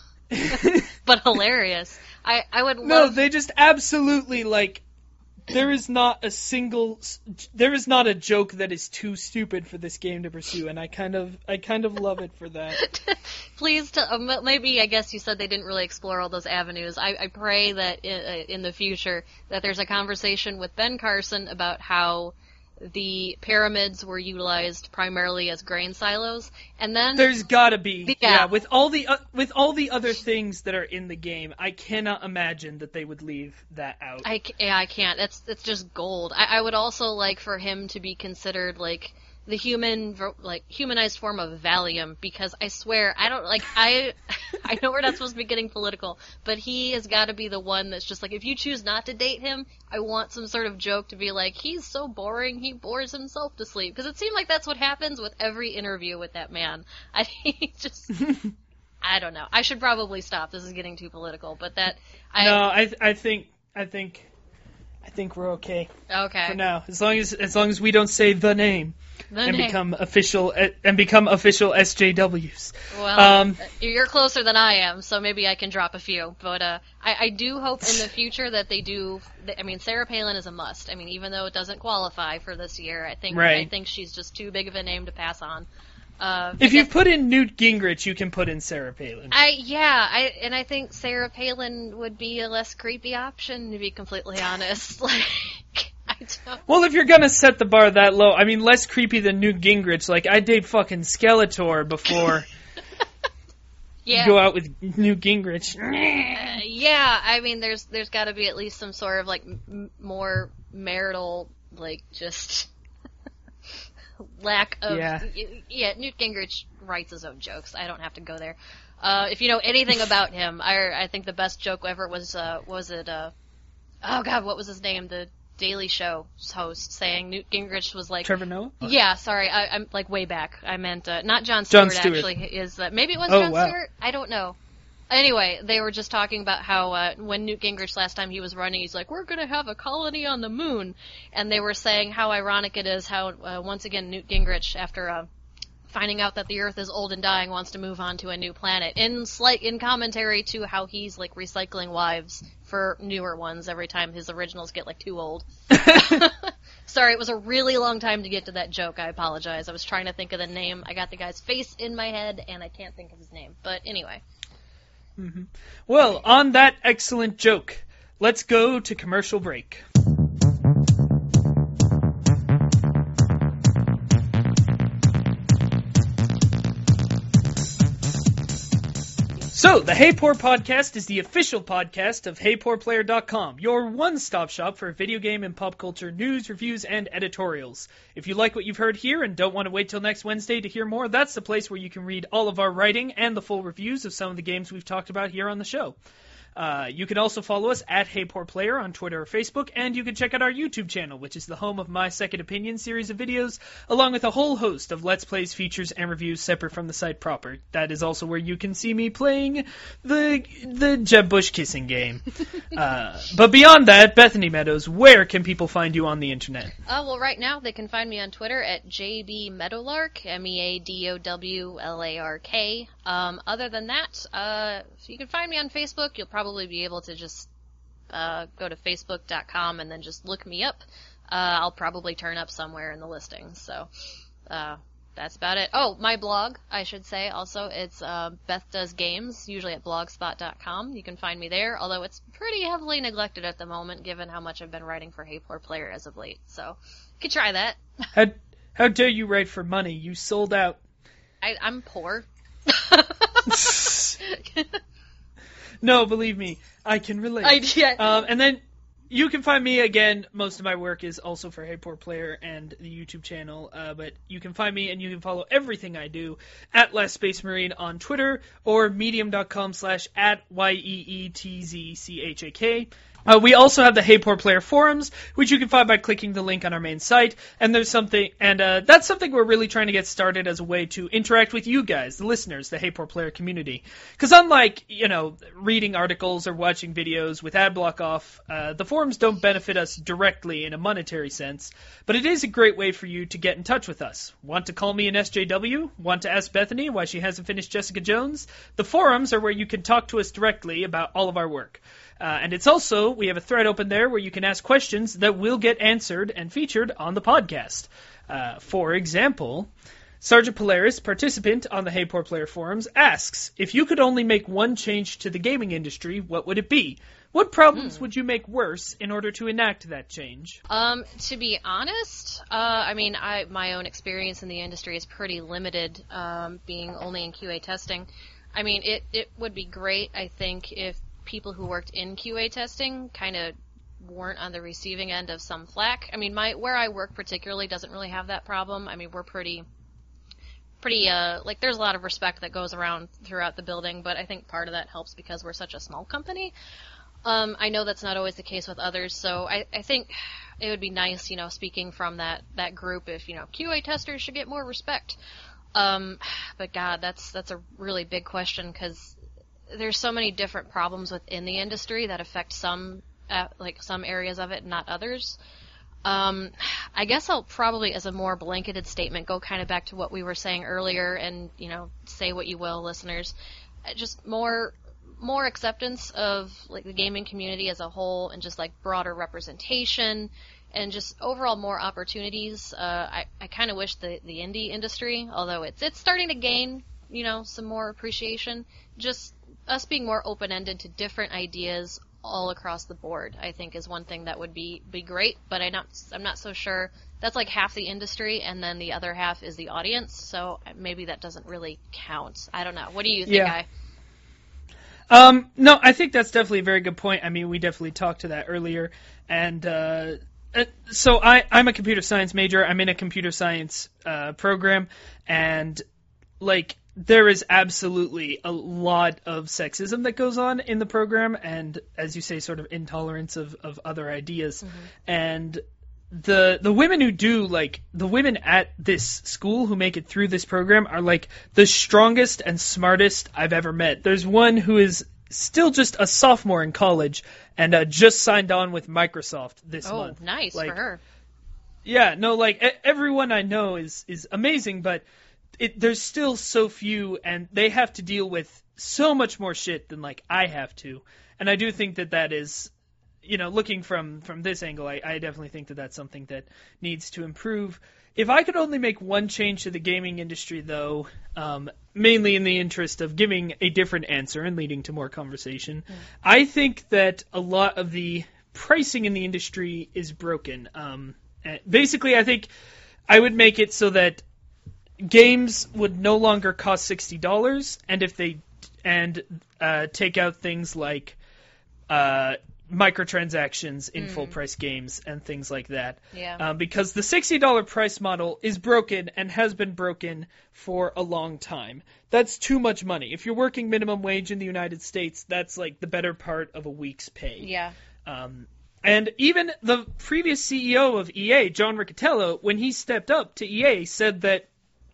S2: But hilarious. I would love.
S1: No, they just absolutely There is not a joke that is too stupid for this game to pursue, and I kind of love it for that.
S2: Please, maybe, I guess you said they didn't really explore all those avenues. I pray that in the future that there's a conversation with Ben Carson about how the pyramids were utilized primarily as grain silos, and then
S1: there's gotta be with all the other things that are in the game, I cannot imagine that they would leave that out.
S2: I can't. It's just gold. I would also like for him to be considered humanized form of Valium, because I swear, I know we're not supposed to be getting political, but he has got to be the one that's just like, if you choose not to date him, I want some sort of joke to be like, he's so boring, he bores himself to sleep. Because it seemed like that's what happens with every interview with that man. I don't know. I should probably stop. This is getting too political, but
S1: I think we're okay.
S2: Okay.
S1: For now, as long as we don't say the name become official SJWs.
S2: Well, you're closer than I am, so maybe I can drop a few. But I do hope in the future that they do. I mean, Sarah Palin is a must. I mean, even though it doesn't qualify for this year, I think she's just too big of a name to pass on.
S1: If you put in Newt Gingrich, you can put in Sarah Palin.
S2: I think Sarah Palin would be a less creepy option, to be completely honest.
S1: Well, if you're gonna set the bar that low, I mean, less creepy than Newt Gingrich. Like, I'd date fucking Skeletor before you go out with Newt Gingrich.
S2: I mean, there's got to be at least some sort of more marital, just. Lack of Newt Gingrich writes his own jokes. I don't have to go there. If you know anything about him, I think the best joke ever was what was his name? The Daily Show host saying Newt Gingrich was like
S1: Trevor Noah?
S2: Yeah, sorry, I'm way back. I meant not Jon Stewart. Actually, is maybe it was Jon Stewart? I don't know. Anyway, they were just talking about how when Newt Gingrich last time he was running, he's like, we're going to have a colony on the moon. And they were saying how ironic it is how, once again, Newt Gingrich, after finding out that the Earth is old and dying, wants to move on to a new planet. In commentary to how he's, recycling wives for newer ones every time his originals get, too old. Sorry, it was a really long time to get to that joke. I apologize. I was trying to think of the name. I got the guy's face in my head, and I can't think of his name. But anyway.
S1: Mm-hmm. Well, on that excellent joke, let's go to commercial break. So, the Hey Poor Podcast is the official podcast of HeyPoorPlayer.com, your one-stop shop for video game and pop culture news, reviews, and editorials. If you like what you've heard here and don't want to wait till next Wednesday to hear more, that's the place where you can read all of our writing and the full reviews of some of the games we've talked about here on the show. You can also follow us at HeyPoorPlayer on Twitter or Facebook, and you can check out our YouTube channel, which is the home of my Second Opinion series of videos, along with a whole host of Let's Plays, features, and reviews separate from the site proper. That is also where you can see me playing the Jeb Bush kissing game. But beyond that, Bethany Meadows, where can people find you on the internet?
S2: Well, right now they can find me on Twitter at JBMeadowlark, MEADOWLARK. Other than that, you can find me on Facebook. You'll probably be able to just go to facebook.com and then just look me up. I'll probably turn up somewhere in the listings. So that's about it. Oh, my blog, I should say also. It's Beth Does Games, usually at blogspot.com. You can find me there, although it's pretty heavily neglected at the moment, given how much I've been writing for Hey Poor Player as of late. So you could try that.
S1: How dare you write for money? You sold out.
S2: I'm poor.
S1: No, believe me, I can relate. And then you can find me, again, most of my work is also for Hey Poor Player and the YouTube channel, but you can find me and you can follow everything I do at Last Space Marine on Twitter or medium.com/@YEETZCHAK. We also have the Hey Poor Player forums, which you can find by clicking the link on our main site. And that's something we're really trying to get started as a way to interact with you guys, the listeners, the Hey Poor Player community. Because unlike, reading articles or watching videos with ad block off, the forums don't benefit us directly in a monetary sense, but it is a great way for you to get in touch with us. Want to call me an SJW? Want to ask Bethany why she hasn't finished Jessica Jones? The forums are where you can talk to us directly about all of our work. And it's also, we have a thread open there where you can ask questions that will get answered and featured on the podcast. For example, Sergeant Polaris, participant on the Hey Poor Player forums, asks, if you could only make one change to the gaming industry, what would it be? What problems would you make worse in order to enact that change?
S2: To be honest, my own experience in the industry is pretty limited, being only in QA testing. I mean, it would be great, I think, if people who worked in QA testing kind of weren't on the receiving end of some flack. I mean, where I work particularly doesn't really have that problem. I mean, we're pretty, like, there's a lot of respect that goes around throughout the building, but I think part of that helps because we're such a small company. I know that's not always the case with others, so I think it would be nice, speaking from that group, if, QA testers should get more respect. But God, that's a really big question, because there's so many different problems within the industry that affect some areas of it, not others. I guess I'll probably, as a more blanketed statement, go kind of back to what we were saying earlier, and say what you will, listeners. Just more acceptance of like the gaming community as a whole, and just like broader representation, and just overall more opportunities. I kind of wish the indie industry, although it's starting to gain some more appreciation, just us being more open-ended to different ideas all across the board, I think, is one thing that would be great, but I'm not so sure. That's like half the industry, and then the other half is the audience, so maybe that doesn't really count. I don't know. What do you think, Guy?
S1: No, I think that's definitely a very good point. I mean, we definitely talked to that earlier, and so I'm a computer science major. I'm in a computer science program, and like, there is absolutely a lot of sexism that goes on in the program, and as you say, sort of intolerance of other ideas. Mm-hmm. And the women who do, like, the women at this school who make it through this program are like the strongest and smartest I've ever met. There's one who is still just a sophomore in college and just signed on with Microsoft this month.
S2: Oh, nice, like, for her.
S1: Yeah, no, like, everyone I know is amazing, but there's still so few, and they have to deal with so much more shit than, like, I have to. And I do think that is, looking from this angle, I definitely think that that's something that needs to improve. If I could only make one change to the gaming industry, though, mainly in the interest of giving a different answer and leading to more conversation, I think that a lot of the pricing in the industry is broken. Basically, I think I would make it so that games would no longer cost $60, and if they take out things like microtransactions in full price games and things like that.
S2: Yeah.
S1: Because the $60 price model is broken and has been broken for a long time. That's too much money. If you're working minimum wage in the United States, that's like the better part of a week's pay.
S2: Yeah.
S1: And even the previous CEO of EA, John Riccitiello, when he stepped up to EA, said that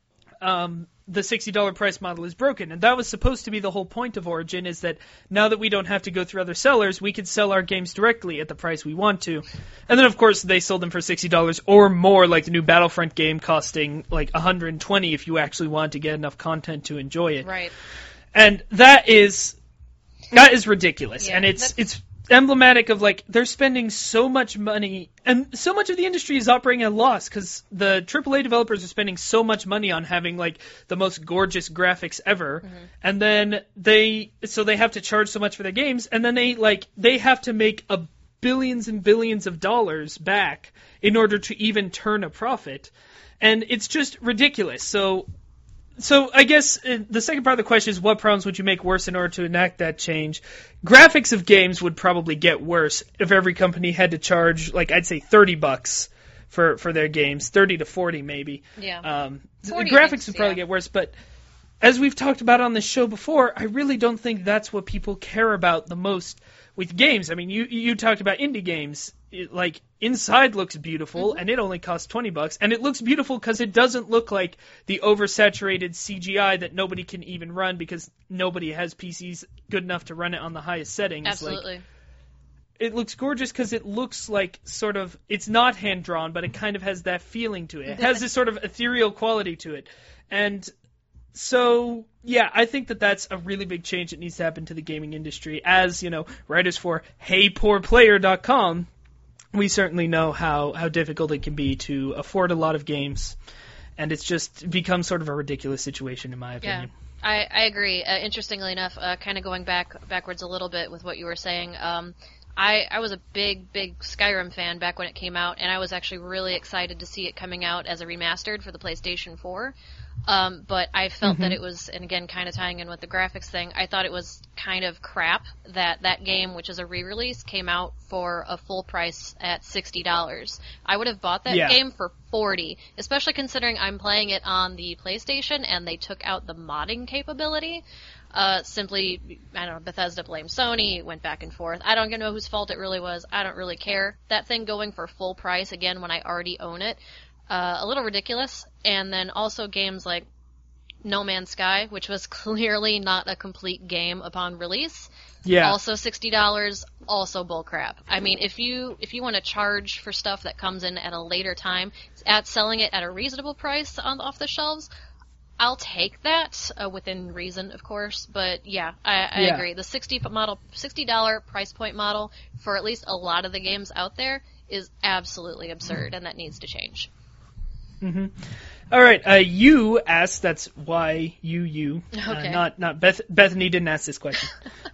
S1: the $60 price model is broken. And that was supposed to be the whole point of Origin, is that now that we don't have to go through other sellers, we could sell our games directly at the price we want to. And then, of course, they sold them for $60 or more, like the new Battlefront game costing like $120 if you actually want to get enough content to enjoy it.
S2: Right.
S1: And that is ridiculous. Yeah, and it's emblematic of, like, they're spending so much money, and so much of the industry is operating at a loss because the AAA developers are spending so much money on having, like, the most gorgeous graphics ever, and then they have to charge so much for their games, and then they have to make billions and billions of dollars back in order to even turn a profit, and it's just ridiculous. So I guess the second part of the question is, what problems would you make worse in order to enact that change? Graphics of games would probably get worse if every company had to charge, like, I'd say $30 for their games, 30 to 40 maybe.
S2: Yeah.
S1: The graphics would probably get worse, but as we've talked about on this show before, I really don't think that's what people care about the most with games. I mean, you talked about indie games. Like, Inside looks beautiful, and it only costs $20, and it looks beautiful because it doesn't look like the oversaturated CGI that nobody can even run because nobody has PCs good enough to run it on the highest settings.
S2: Absolutely.
S1: Like, it looks gorgeous because it looks like sort of, it's not hand-drawn, but it kind of has that feeling to it. It has this sort of ethereal quality to it. And so, yeah, I think that that's a really big change that needs to happen to the gaming industry. As, writers for HeyPoorPlayer.com, we certainly know how difficult it can be to afford a lot of games, and it's just become sort of a ridiculous situation, in my opinion.
S2: Yeah, I agree. Interestingly enough, kind of going backwards a little bit with what you were saying, I was a big Skyrim fan back when it came out, and I was actually really excited to see it coming out as a remastered for the PlayStation 4. But I felt that it was, and again, kind of tying in with the graphics thing, I thought it was kind of crap that that game, which is a re-release, came out for a full price at $60. I would have bought that game for $40, especially considering I'm playing it on the PlayStation and they took out the modding capability. Simply, I don't know, Bethesda blamed Sony, went back and forth. I don't know whose fault it really was. I don't really care. That thing going for full price, again, when I already own it, a little ridiculous. And then also games like No Man's Sky, which was clearly not a complete game upon release.
S1: Yeah.
S2: Also $60, also bullcrap. I mean, if you want to charge for stuff that comes in at a later time, at selling it at a reasonable price off the shelves, I'll take that, within reason, of course, but yeah, I agree. The $60 price point model for at least a lot of the games out there is absolutely absurd, and that needs to change.
S1: Mm-hmm. All right, you asked, that's why you,
S2: okay.
S1: Not Bethany didn't ask this question.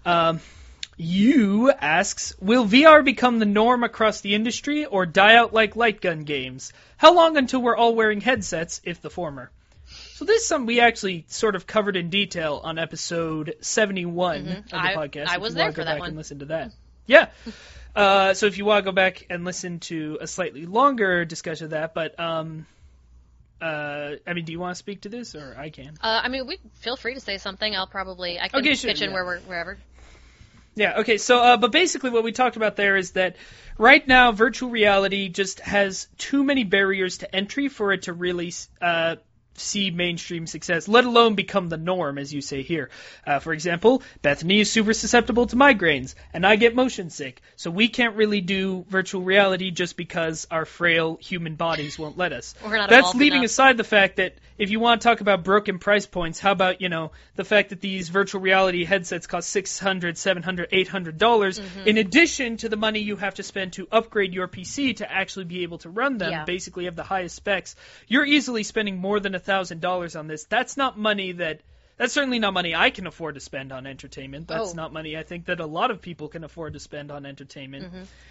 S1: You asks, will VR become the norm across the industry or die out like light gun games? How long until we're all wearing headsets, if the former? So this is something we actually sort of covered in detail on episode 71 of the podcast.
S2: I was there for that one.
S1: And listen to that. Yeah. So if you want to go back and listen to a slightly longer discussion of that, but I mean, do you want to speak to this, or I can?
S2: I mean, feel free to say something. I can pitch in wherever.
S1: Yeah, okay, so, but basically what we talked about there is that right now virtual reality just has too many barriers to entry for it to really see mainstream success, let alone become the norm, as you say here. For example, Bethany is super susceptible to migraines, and I get motion sick, so we can't really do virtual reality just because our frail human bodies won't let us. That's leaving aside the fact that if you want to talk about broken price points, how about, the fact that these virtual reality headsets cost $600, $700, $800, in addition to the money you have to spend to upgrade your PC to actually be able to run them, basically have the highest specs. You're easily spending more than $1,000 on this. That's certainly not money I can afford to spend on entertainment. That's not money I think that a lot of people can afford to spend on entertainment.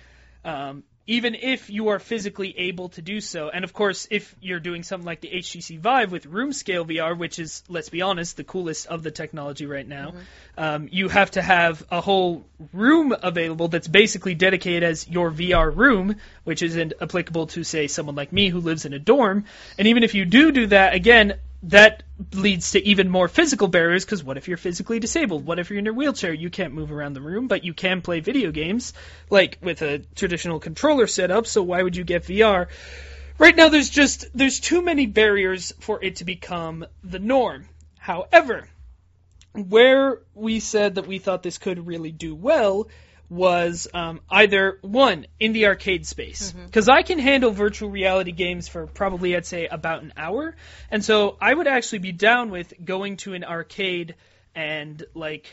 S1: Even if you are physically able to do so. And of course, if you're doing something like the HTC Vive with room scale VR, which is, let's be honest, the coolest of the technology right now, you have to have a whole room available that's basically dedicated as your VR room, which isn't applicable to, say, someone like me who lives in a dorm. And even if you do that, again, that leads to even more physical barriers, because what if you're physically disabled? What if you're in a wheelchair? You can't move around the room, but you can play video games, like with a traditional controller setup, so why would you get VR? Right now, there's too many barriers for it to become the norm. However, where we said that we thought this could really do well was either, one, in the arcade space. Because I can handle virtual reality games for probably, I'd say, about an hour. And so I would actually be down with going to an arcade and,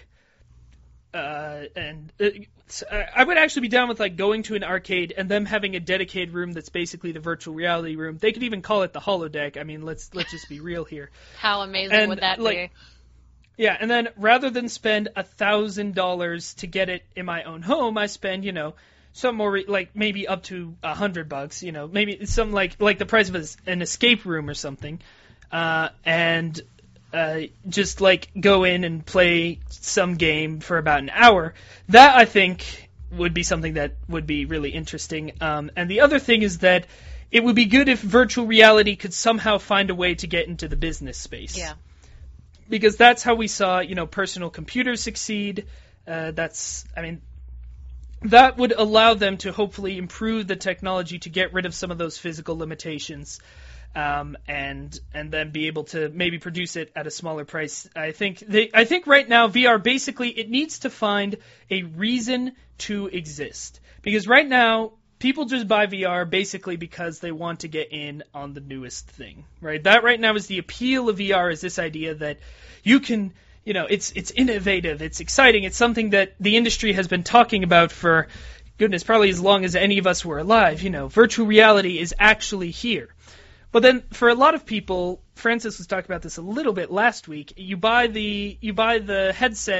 S1: I would actually be down with, going to an arcade and them having a dedicated room that's basically the virtual reality room. They could even call it the holodeck. I mean, let's just be real here.
S2: How amazing would that be?
S1: Yeah, and then rather than spend $1,000 to get it in my own home, I spend, some more, maybe up to $100, maybe something like the price of an escape room or something, and just go in and play some game for about an hour. That, I think, would be something that would be really interesting. And the other thing is that it would be good if virtual reality could somehow find a way to get into the business space.
S2: Yeah.
S1: Because that's how we saw, personal computers succeed. That would allow them to hopefully improve the technology to get rid of some of those physical limitations, and then be able to maybe produce it at a smaller price. I think right now VR basically it needs to find a reason to exist, because right now people just buy VR basically because they want to get in on the newest thing, right? That right now is the appeal of VR, is this idea that you can, it's innovative, it's exciting, it's something that the industry has been talking about for, goodness, probably as long as any of us were alive. Virtual reality is actually here. But then for a lot of people, Francis was talking about this a little bit last week, you buy the headset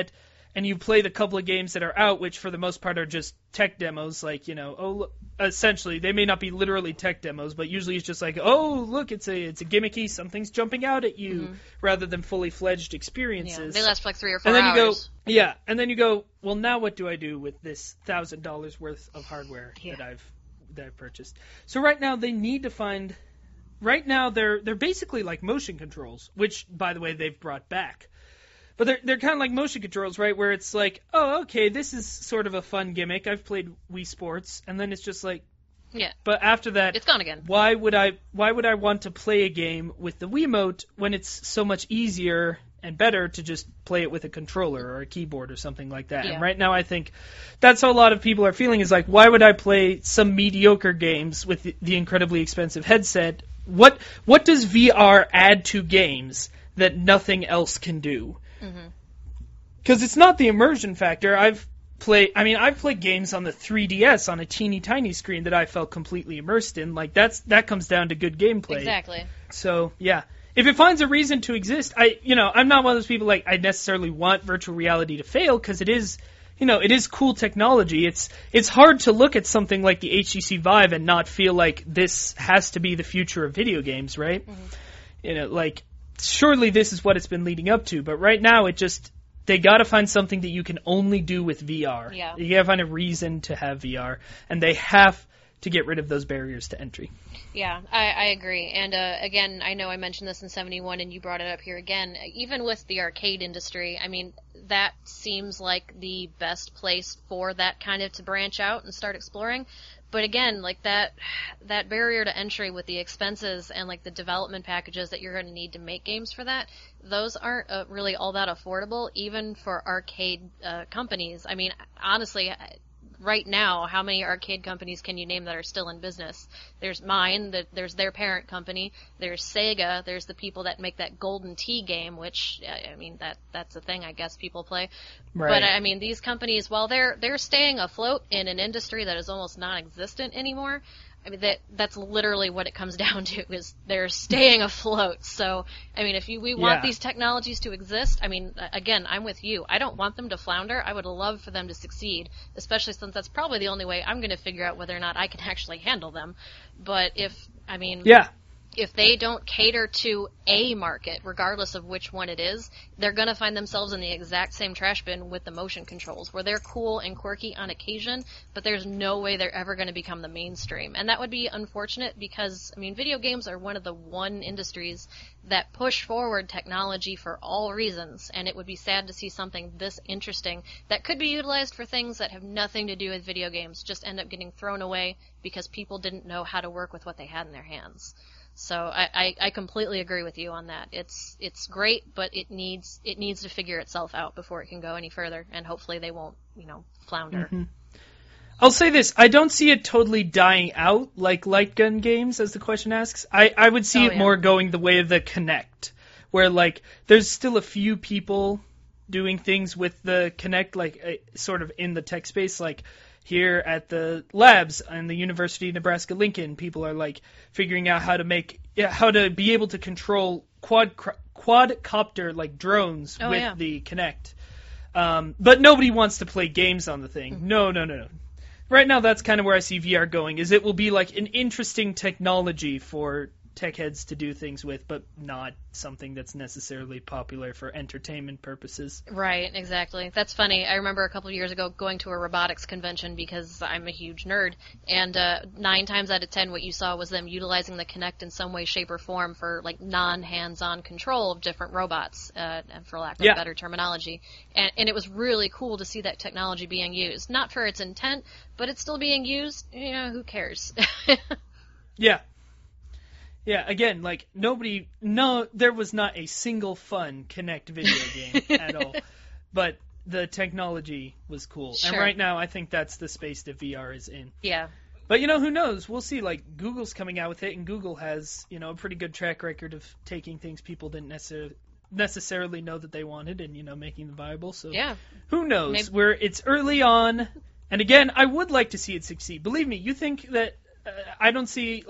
S1: and you play the couple of games that are out, which for the most part are just tech demos, like, essentially, they may not be literally tech demos, but usually it's just like, oh, look, it's a gimmicky, something's jumping out at you, rather than fully fledged experiences.
S2: Yeah, they last for like 3 or 4
S1: and then
S2: hours.
S1: And then you go, well, now what do I do with this $1,000 worth of hardware that I've purchased? So right now they need to find. Right now they're basically like motion controls, which, by the way, they've brought back. But they're kind of like motion controls, right? Where it's like, oh, okay, this is sort of a fun gimmick. I've played Wii Sports, and then it's just like,
S2: yeah.
S1: But after that,
S2: it's gone again.
S1: Why would I want to play a game with the Wiimote when it's so much easier and better to just play it with a controller or a keyboard or something like that?
S2: Yeah.
S1: And right now, I think that's how a lot of people are feeling. Is like, why would I play some mediocre games with the incredibly expensive headset? What does VR add to games that nothing else can do? Because it's not the immersion factor. I've played games on the 3DS on a teeny tiny screen that I felt completely immersed in. Like that comes down to good gameplay.
S2: Exactly.
S1: So yeah, if it finds a reason to exist, I'm not one of those people like I necessarily want virtual reality to fail, because it is cool technology. It's hard to look at something like the HTC Vive and not feel like this has to be the future of video games, right? Like, surely this is what it's been leading up to, but right now they gotta find something that you can only do with VR.
S2: Yeah.
S1: You gotta find a reason to have VR, and they have to get rid of those barriers to entry.
S2: Yeah, I agree. And again, I know I mentioned this in 71 and you brought it up here again. Even with the arcade industry, I mean, that seems like the best place for that kind of to branch out and start exploring. But again, like that barrier to entry with the expenses and like the development packages that you're going to need to make games for that, those aren't really all that affordable, even for arcade companies. I mean, honestly, right now, how many arcade companies can you name that are still in business? There's mine, there's their parent company, there's Sega, there's the people that make that Golden Tee game, which, I mean, that's a thing I guess people play.
S1: Right.
S2: But, I mean, these companies, while they're staying afloat in an industry that is almost non-existent anymore, I mean, that's literally what it comes down to, is they're staying afloat. So, I mean, if we want these technologies to exist, I mean, again, I'm with you. I don't want them to flounder. I would love for them to succeed, especially since that's probably the only way I'm going to figure out whether or not I can actually handle them. But if they don't cater to a market, regardless of which one it is, they're going to find themselves in the exact same trash bin with the motion controls, where they're cool and quirky on occasion, but there's no way they're ever going to become the mainstream. And that would be unfortunate because, I mean, video games are one of the industries that push forward technology for all reasons, and it would be sad to see something this interesting that could be utilized for things that have nothing to do with video games just end up getting thrown away because people didn't know how to work with what they had in their hands. So I completely agree with you on that. It's great, but it needs to figure itself out before it can go any further, and hopefully they won't, flounder.
S1: Mm-hmm. I'll say this, I don't see it totally dying out like light gun games, as the question asks. I would see it more going the way of the Kinect, where like there's still a few people doing things with the Kinect, like sort of in the tech space, like here at the labs and the University of Nebraska-Lincoln, people are like figuring out how to be able to control quadcopter like drones with the Kinect. But nobody wants to play games on the thing. No. Right now, that's kind of where I see VR going, is it will be like an interesting technology for tech heads to do things with, but not something that's necessarily popular for entertainment purposes.
S2: Right, exactly. That's funny. I remember a couple of years ago going to a robotics convention because I'm a huge nerd, and 9 times out of 10 what you saw was them utilizing the Kinect in some way, shape, or form for like non-hands-on control of different robots, for lack of better terminology. And it was really cool to see that technology being used. Not for its intent, but it's still being used. Who cares?
S1: Yeah, again, like, there was not a single fun Kinect video game at all, but the technology was cool.
S2: Sure.
S1: And right now, I think that's the space that VR is in.
S2: Yeah.
S1: But, who knows? We'll see. Like, Google's coming out with it, and Google has, a pretty good track record of taking things people didn't necessarily know that they wanted and, making them viable. So, who knows? It's early on, and again, I would like to see it succeed. Believe me, you think that I don't see, like,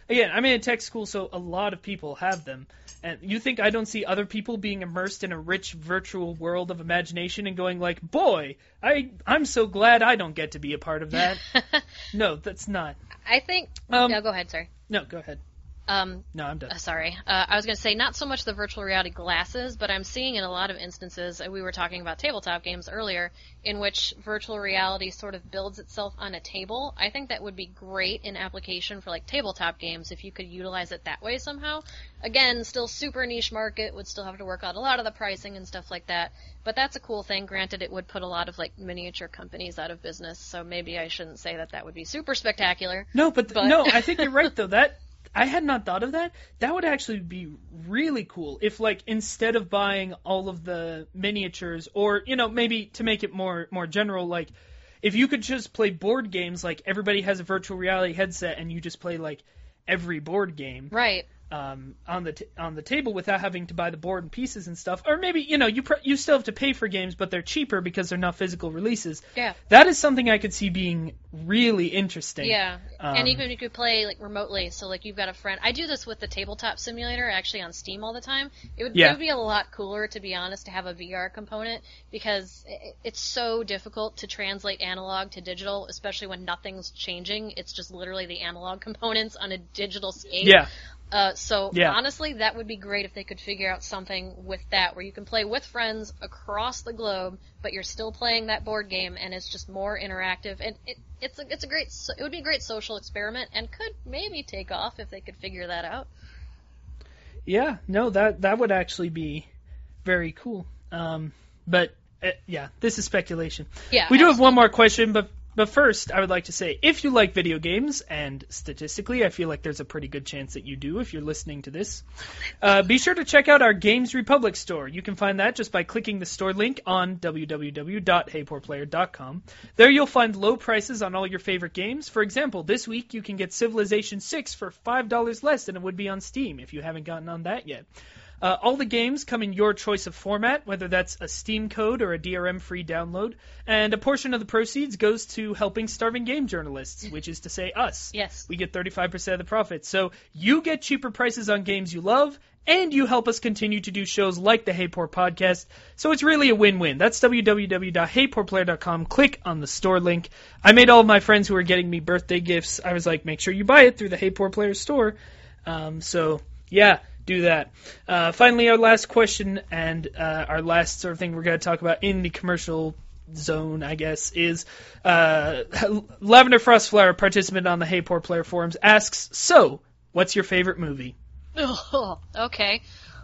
S1: again, I'm in a tech school, so a lot of people have them. And you think I don't see other people being immersed in a rich virtual world of imagination and going like, boy, I'm so glad I don't get to be a part of that. No, that's not.
S2: I think... no, go ahead, sorry.
S1: No, go ahead. No, I'm done.
S2: Sorry. I was going to say not so much the virtual reality glasses, but I'm seeing in a lot of instances, we were talking about tabletop games earlier, in which virtual reality sort of builds itself on a table. I think that would be great in application for like tabletop games if you could utilize it that way somehow. Again, still super niche market, would still have to work out a lot of the pricing and stuff like that. But that's a cool thing. Granted, it would put a lot of like miniature companies out of business, so maybe I shouldn't say that would be super spectacular.
S1: No, but no, I think you're right though. I had not thought of that. That would actually be really cool if, like, instead of buying all of the miniatures, or, you know, maybe to make it more general, like, if you could just play board games, like, everybody has a virtual reality headset and you just play, like, every board game.
S2: Right.
S1: On the table without having to buy the board and pieces and stuff, or maybe you still have to pay for games, but they're cheaper because they're not physical releases.
S2: Yeah,
S1: that is something I could see being really interesting.
S2: Yeah, and even you could play like remotely. So like you've got a friend. I do this with the tabletop simulator actually on Steam all the time. It would be a lot cooler, to be honest, to have a VR component because it's so difficult to translate analog to digital, especially when nothing's changing. It's just literally the analog components on a digital scale.
S1: Yeah.
S2: Honestly, that would be great if they could figure out something with that where you can play with friends across the globe, but you're still playing that board game and it's just more interactive. And it would be a great social experiment and could maybe take off if they could figure that out.
S1: Yeah, no, that would actually be very cool. But this is speculation.
S2: Yeah,
S1: we do have one more question, but first, I would like to say, if you like video games, and statistically, I feel like there's a pretty good chance that you do if you're listening to this, be sure to check out our Games Republic store. You can find that just by clicking the store link on www.heypoorplayer.com. There you'll find low prices on all your favorite games. For example, this week you can get Civilization 6 for $5 less than it would be on Steam if you haven't gotten on that yet. All the games come in your choice of format, whether that's a Steam code or a DRM-free download, and a portion of the proceeds goes to helping starving game journalists, which is to say us.
S2: Yes.
S1: We get 35% of the profits. So you get cheaper prices on games you love, and you help us continue to do shows like the Hey Poor podcast. So it's really a win-win. That's www.heypoorplayer.com. Click on the store link. I made all of my friends who were getting me birthday gifts, I was like, make sure you buy it through the Hey Poor Player store. Do that. Finally, our last question and our last sort of thing we're going to talk about in the commercial zone, I guess, is Lavender Frostflower, participant on the Hey Poor Player forums, asks, so, what's your favorite movie?
S2: Oh, okay.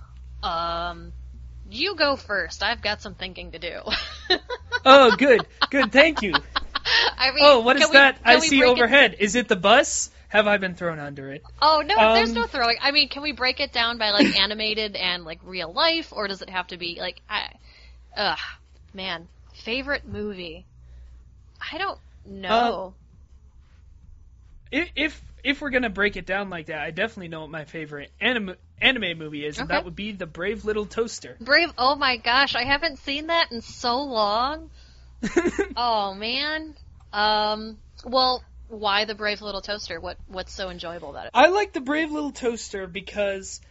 S2: You go first. I've got some thinking to do.
S1: Oh, good. Thank you.
S2: I mean,
S1: what is that I see overhead? Is it the bus? Have I been thrown under it?
S2: Oh, no, there's no throwing. I mean, can we break it down by, like, animated and, like, real life? Or does it have to be, like, favorite movie? I don't know.
S1: If we're going to break it down like that, I definitely know what my favorite anime movie is, and that would be The Brave Little Toaster.
S2: Oh my gosh, I haven't seen that in so long. Oh, man. Well, why The Brave Little Toaster? What's so enjoyable about it?
S1: I like The Brave Little Toaster because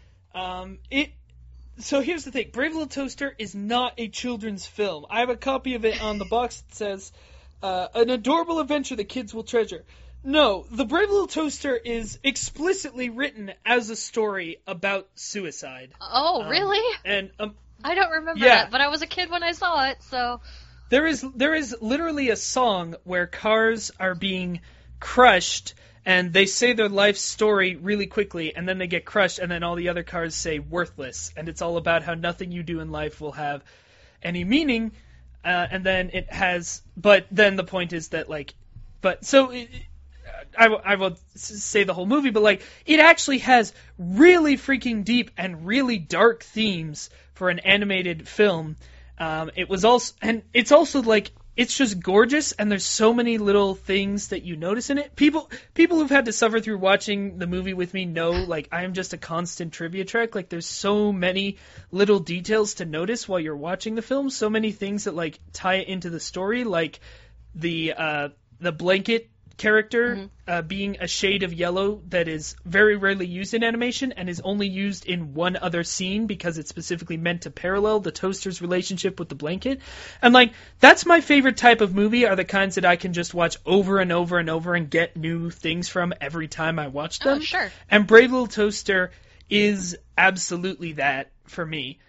S1: so here's the thing. Brave Little Toaster is not a children's film. I have a copy of it on the box that says, an adorable adventure the kids will treasure. No, The Brave Little Toaster is explicitly written as a story about suicide.
S2: Oh, really?
S1: And
S2: I don't remember that, but I was a kid when I saw it, so...
S1: There is literally a song where cars are being crushed, and they say their life story really quickly, and then they get crushed, and then all the other cars say worthless, and it's all about how nothing you do in life will have any meaning, and then it has... But then the point is that, like... But, so... I will say the whole movie, but like it actually has really freaking deep and really dark themes for an animated film. It's also like it's just gorgeous, and there's so many little things that you notice in it. People who've had to suffer through watching the movie with me know like I am just a constant trivia trek. Like there's so many little details to notice while you're watching the film, so many things that like tie it into the story, like the blanket character being a shade of yellow that is very rarely used in animation and is only used in one other scene because it's specifically meant to parallel the toaster's relationship with the blanket. And, like, that's my favorite type of movie, are the kinds that I can just watch over and over and over and get new things from every time I watch them.
S2: Oh, sure.
S1: And Brave Little Toaster is absolutely that for me.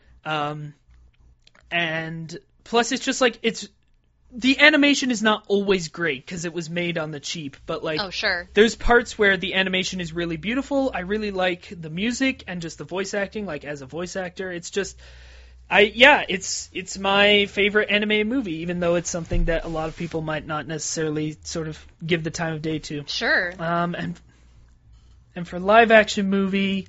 S1: And plus, it's just like, the animation is not always great because it was made on the cheap, but like,
S2: oh, sure.
S1: There's parts where the animation is really beautiful. I really like the music and just the voice acting, like as a voice actor. It's just, it's my favorite anime movie, even though it's something that a lot of people might not necessarily sort of give the time of day to.
S2: Sure.
S1: And for live action movie,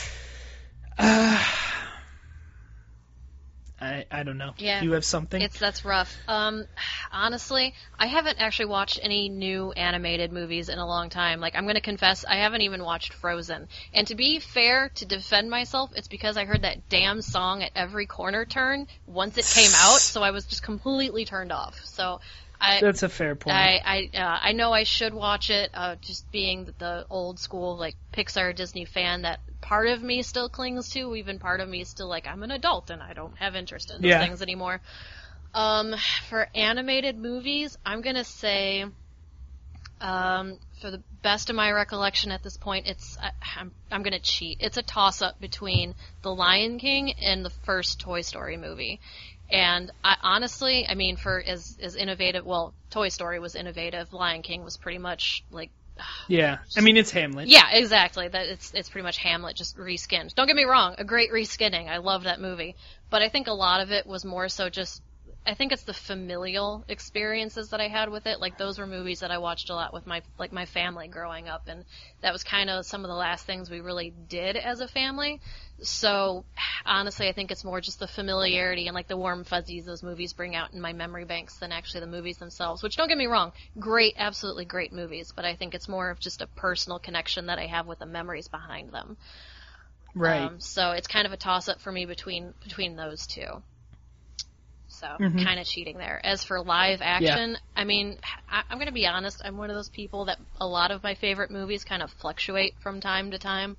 S1: I don't know.
S2: Yeah.
S1: Do you have something?
S2: That's rough. Honestly, I haven't actually watched any new animated movies in a long time. Like, I'm going to confess, I haven't even watched Frozen. And to be fair, to defend myself, it's because I heard that damn song at every corner turn once it came out, so I was just completely turned off. So
S1: that's a fair point.
S2: I know I should watch it, just being the old school, like, Pixar Disney fan that part of me still clings to, even part of me is still like, I'm an adult and I don't have interest in those things anymore. For animated movies, I'm gonna say, for the best of my recollection at this point, I'm gonna cheat. It's a toss-up between The Lion King and the first Toy Story movie. And honestly, I mean, for as innovative, well, Toy Story was innovative, Lion King was pretty much like,
S1: yeah, I mean, it's Hamlet.
S2: Yeah, exactly. That it's pretty much Hamlet, just reskinned. Don't get me wrong, a great reskinning. I love that movie. But I think a lot of it was more so just, I think it's the familial experiences that I had with it. Like, those were movies that I watched a lot with my family growing up, and that was kind of some of the last things we really did as a family. So, honestly, I think it's more just the familiarity and, like, the warm fuzzies those movies bring out in my memory banks than actually the movies themselves, which, don't get me wrong, great, absolutely great movies, but I think it's more of just a personal connection that I have with the memories behind them.
S1: Right.
S2: So it's kind of a toss-up for me between those two. So, kind of cheating there. As for live action, I mean, I'm going to be honest, I'm one of those people that a lot of my favorite movies kind of fluctuate from time to time.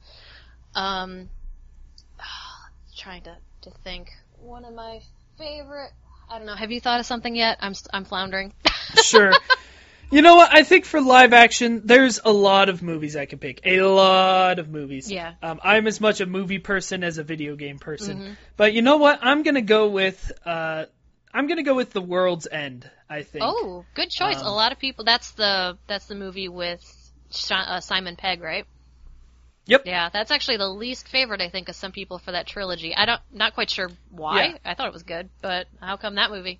S2: Trying to think. One of my favorite, I don't know, have you thought of something yet? I'm floundering.
S1: Sure. You know what? I think for live action, there's a lot of movies I could pick. A lot of movies.
S2: Yeah.
S1: I'm as much a movie person as a video game person. But you know what? I'm gonna go with The World's End, I think.
S2: Oh, good choice. A lot of people. That's the movie with Simon Pegg, right?
S1: Yep.
S2: Yeah, that's actually the least favorite, I think, of some people for that trilogy. Not quite sure why.
S1: Yeah.
S2: I thought it was good, but how come that movie?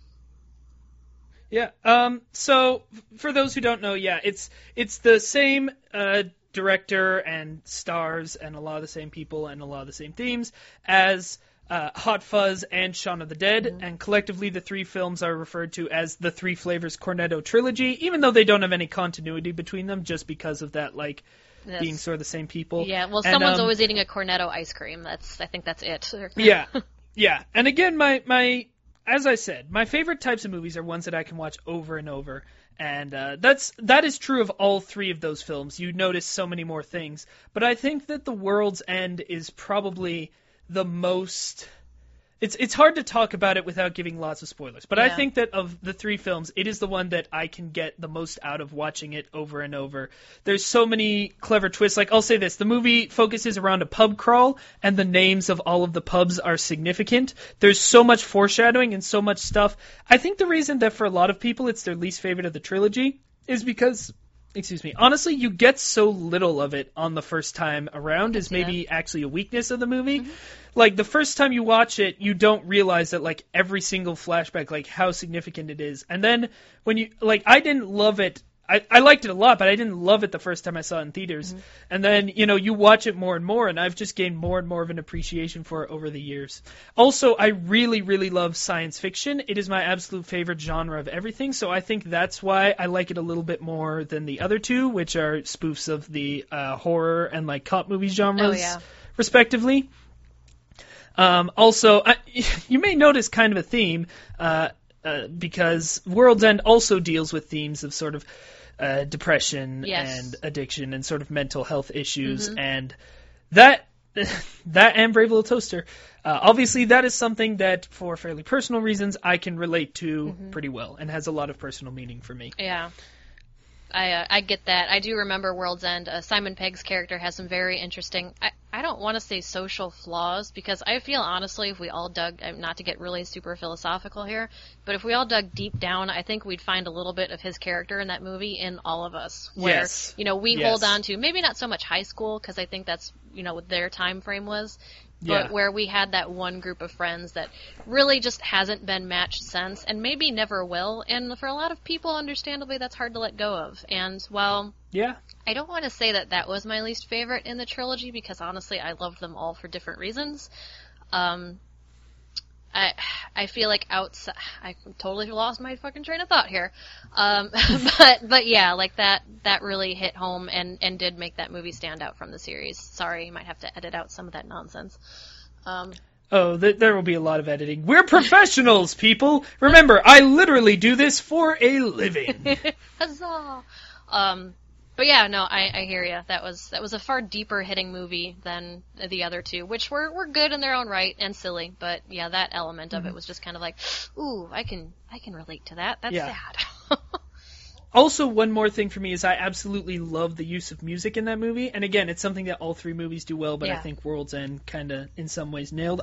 S1: Yeah. So for those who don't know, it's the same director and stars and a lot of the same people and a lot of the same themes as Hot Fuzz and Shaun of the Dead, and collectively the three films are referred to as the Three Flavors Cornetto Trilogy, even though they don't have any continuity between them, just because of that, like, being sort of the same people.
S2: Yeah, well, someone's always eating a Cornetto ice cream. I think that's it.
S1: Yeah. And again, as I said, my favorite types of movies are ones that I can watch over and over. And that is true of all three of those films. You notice so many more things. But I think that The World's End is probably the most... It's hard to talk about it without giving lots of spoilers. But I think that of the three films, it is the one that I can get the most out of watching it over and over. There's so many clever twists. Like, I'll say this. The movie focuses around a pub crawl, and the names of all of the pubs are significant. There's so much foreshadowing and so much stuff. I think the reason that for a lot of people it's their least favorite of the trilogy is because... honestly, you get so little of it on the first time around is maybe actually a weakness of the movie. Like, the first time you watch it, you don't realize that, like, every single flashback, like, how significant it is. And then when you, like, I didn't love it. I liked it a lot, but I didn't love it the first time I saw it in theaters. And then, you watch it more and more, and I've just gained more and more of an appreciation for it over the years. Also, I really, really love science fiction. It is my absolute favorite genre of everything, so I think that's why I like it a little bit more than the other two, which are spoofs of the horror and, like, cop movie genres, respectively. Also, you may notice kind of a theme, because World's End also deals with themes of sort of depression
S2: Yes.
S1: and addiction and sort of mental health issues,
S2: Mm-hmm.
S1: and that and Brave Little Toaster. Obviously, that is something that, for fairly personal reasons, I can relate to pretty well and has a lot of personal meaning for me.
S2: Yeah. I get that. I do remember World's End. Simon Pegg's character has some very interesting, I don't want to say social flaws, because I feel honestly if we all dug, not to get really super philosophical here, but if we all dug deep down, I think we'd find a little bit of his character in that movie in all of us. Where,
S1: Yes.
S2: We
S1: Yes.
S2: hold on to, maybe not so much high school, because I think that's, what their time frame was, but
S1: Yeah.
S2: where we had that one group of friends that really just hasn't been matched since, and maybe never will, and for a lot of people, understandably, that's hard to let go of. And while
S1: Yeah.
S2: I don't want to say that that was my least favorite in the trilogy, because honestly, I loved them all for different reasons. I feel like I totally lost my fucking train of thought here. But yeah, like that really hit home and did make that movie stand out from the series. Sorry, you might have to edit out some of that nonsense.
S1: Oh, there will be a lot of editing. We're professionals, people! Remember, I literally do this for a living.
S2: Huzzah! But yeah, no, I hear ya. That was a far deeper hitting movie than the other two, which were good in their own right and silly. But yeah, that element of it was just kind of like, ooh, I can relate to that. That's sad.
S1: Also, one more thing for me is I absolutely love the use of music in that movie. And again, it's something that all three movies do well, but I
S2: Yeah.
S1: think World's End kind of, in some ways, nailed.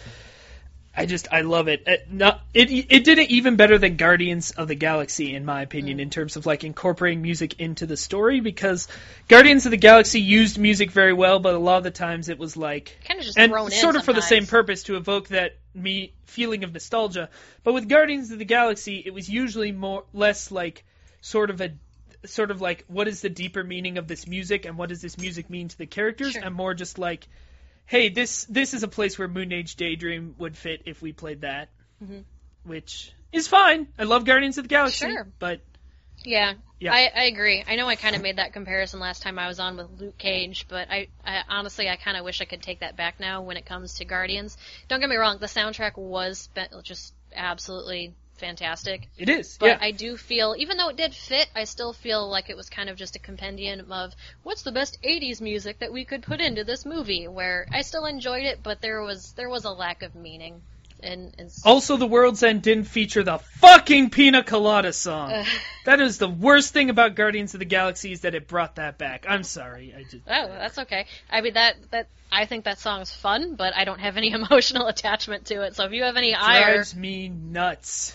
S1: I love it. It did it even better than Guardians of the Galaxy, in my opinion, in terms of like incorporating music into the story, because Guardians of the Galaxy used music very well, but a lot of the times it was like,
S2: Kind of just
S1: and
S2: thrown in
S1: sort of for the same
S2: sometimes.
S1: purpose, to evoke that feeling of nostalgia. But with Guardians of the Galaxy, it was usually less like sort of like, what is the deeper meaning of this music, and what does this music mean to the characters,
S2: Sure.
S1: and more just like, hey, this is a place where Moon Age Daydream would fit if we played that, which is fine. I love Guardians of the Galaxy,
S2: Sure.
S1: but
S2: Yeah,
S1: Yeah.
S2: I agree. I know I kind of made that comparison last time I was on with Luke Cage, but I honestly, I kind of wish I could take that back now when it comes to Guardians. Don't get me wrong, the soundtrack was just absolutely fantastic.
S1: it is.
S2: But
S1: Yeah.
S2: I do feel, even though it did fit, I still feel like it was kind of just a compendium of what's the best 80s music that we could put into this movie, where I still enjoyed it, but there was a lack of meaning. And
S1: Also, The World's End didn't feature the fucking Pina Colada song. That is the worst thing about Guardians of the Galaxy, is that it brought that back. I'm sorry.
S2: Oh, that's okay. I mean, that I think that song's fun, but I don't have any emotional attachment to it. So if you have any ire,
S1: Drives me nuts.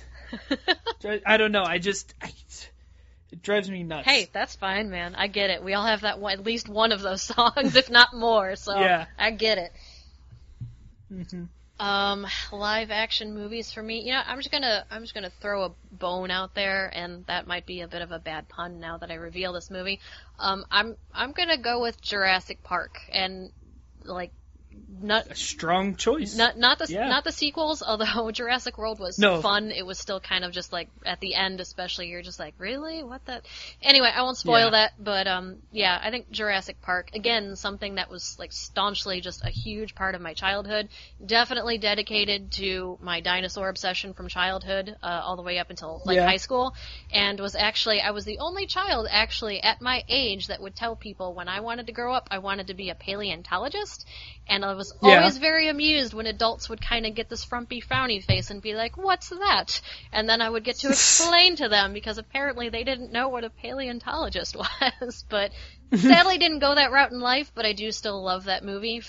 S1: I don't know. It drives me nuts.
S2: hey, that's fine, man. I get it. We all have that one, at least one of those songs, if not more. So
S1: Yeah.
S2: I get it.
S1: Mm-hmm.
S2: Live action movies for me. I'm just gonna throw a bone out there, and that might be a bit of a bad pun now that I reveal this movie. I'm gonna go with Jurassic Park, and like not
S1: A strong choice.
S2: not the
S1: Yeah.
S2: not the sequels. Although Jurassic World was
S1: No.
S2: fun, it was still kind of just like at the end, especially you're just like, really, what the? Anyway, I won't spoil
S1: Yeah.
S2: that, but yeah, I think Jurassic Park, again, something that was like staunchly just a huge part of my childhood. Definitely dedicated to my dinosaur obsession from childhood all the way up until like
S1: Yeah.
S2: high school, and I was the only child actually at my age that would tell people when I wanted to grow up I wanted to be a paleontologist. And I was
S1: Yeah.
S2: always very amused when adults would kind of get this frumpy, frowny face and be like, what's that? And then I would get to explain to them, because apparently they didn't know what a paleontologist was. But sadly didn't go that route in life, but I do still love that movie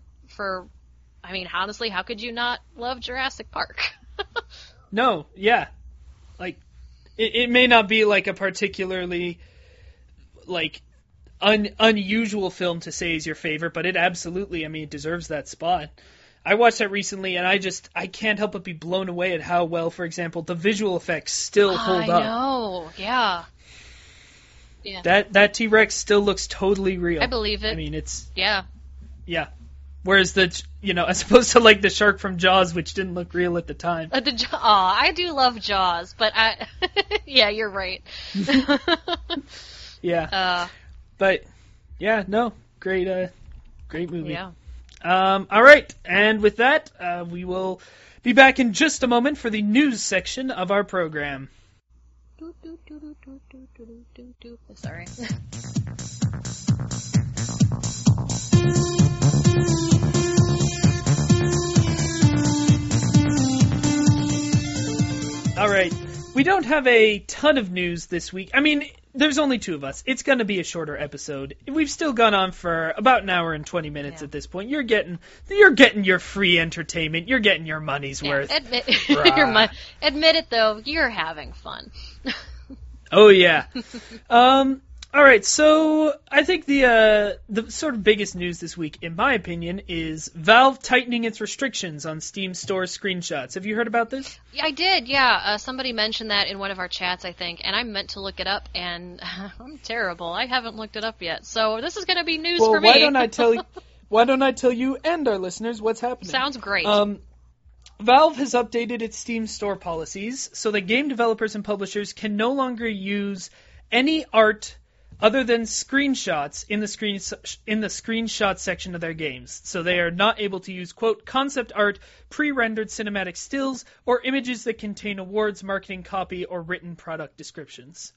S2: I mean, honestly, how could you not love Jurassic Park?
S1: No, yeah. Like, it may not be like a particularly, like, unusual film to say is your favorite, but it absolutely, I mean, it deserves that spot. I watched that recently, and I can't help but be blown away at how well, for example, the visual effects still hold up.
S2: I know, yeah. Yeah,
S1: That T-Rex still looks totally real.
S2: I believe it.
S1: I mean,
S2: yeah.
S1: Whereas as opposed to like the shark from Jaws, which didn't look real at the time.
S2: I do love Jaws, but yeah, you're right.
S1: Yeah. But, yeah, no, great movie.
S2: Yeah.
S1: All right, and with that, we will be back in just a moment for the news section of our program.
S2: Sorry.
S1: All right. We don't have a ton of news this week. I mean, there's only two of us. It's going to be a shorter episode. We've still gone on for about an hour and 20 minutes at this point. You're getting your free entertainment. You're getting your money's worth.
S2: Admit it, though. You're having fun.
S1: Oh, yeah. All right, so I think the sort of biggest news this week, in my opinion, is Valve tightening its restrictions on Steam Store screenshots. Have you heard about this?
S2: I did, yeah. Somebody mentioned that in one of our chats, I think, and I meant to look it up, and I'm terrible. I haven't looked it up yet, so this is going to be news for me.
S1: Why don't I tell you and our listeners what's happening?
S2: Sounds great.
S1: Valve has updated its Steam Store policies so that game developers and publishers can no longer use any art other than screenshots in the screenshot section of their games. So they are not able to use, quote, concept art, pre-rendered cinematic stills, or images that contain awards, marketing copy, or written product descriptions.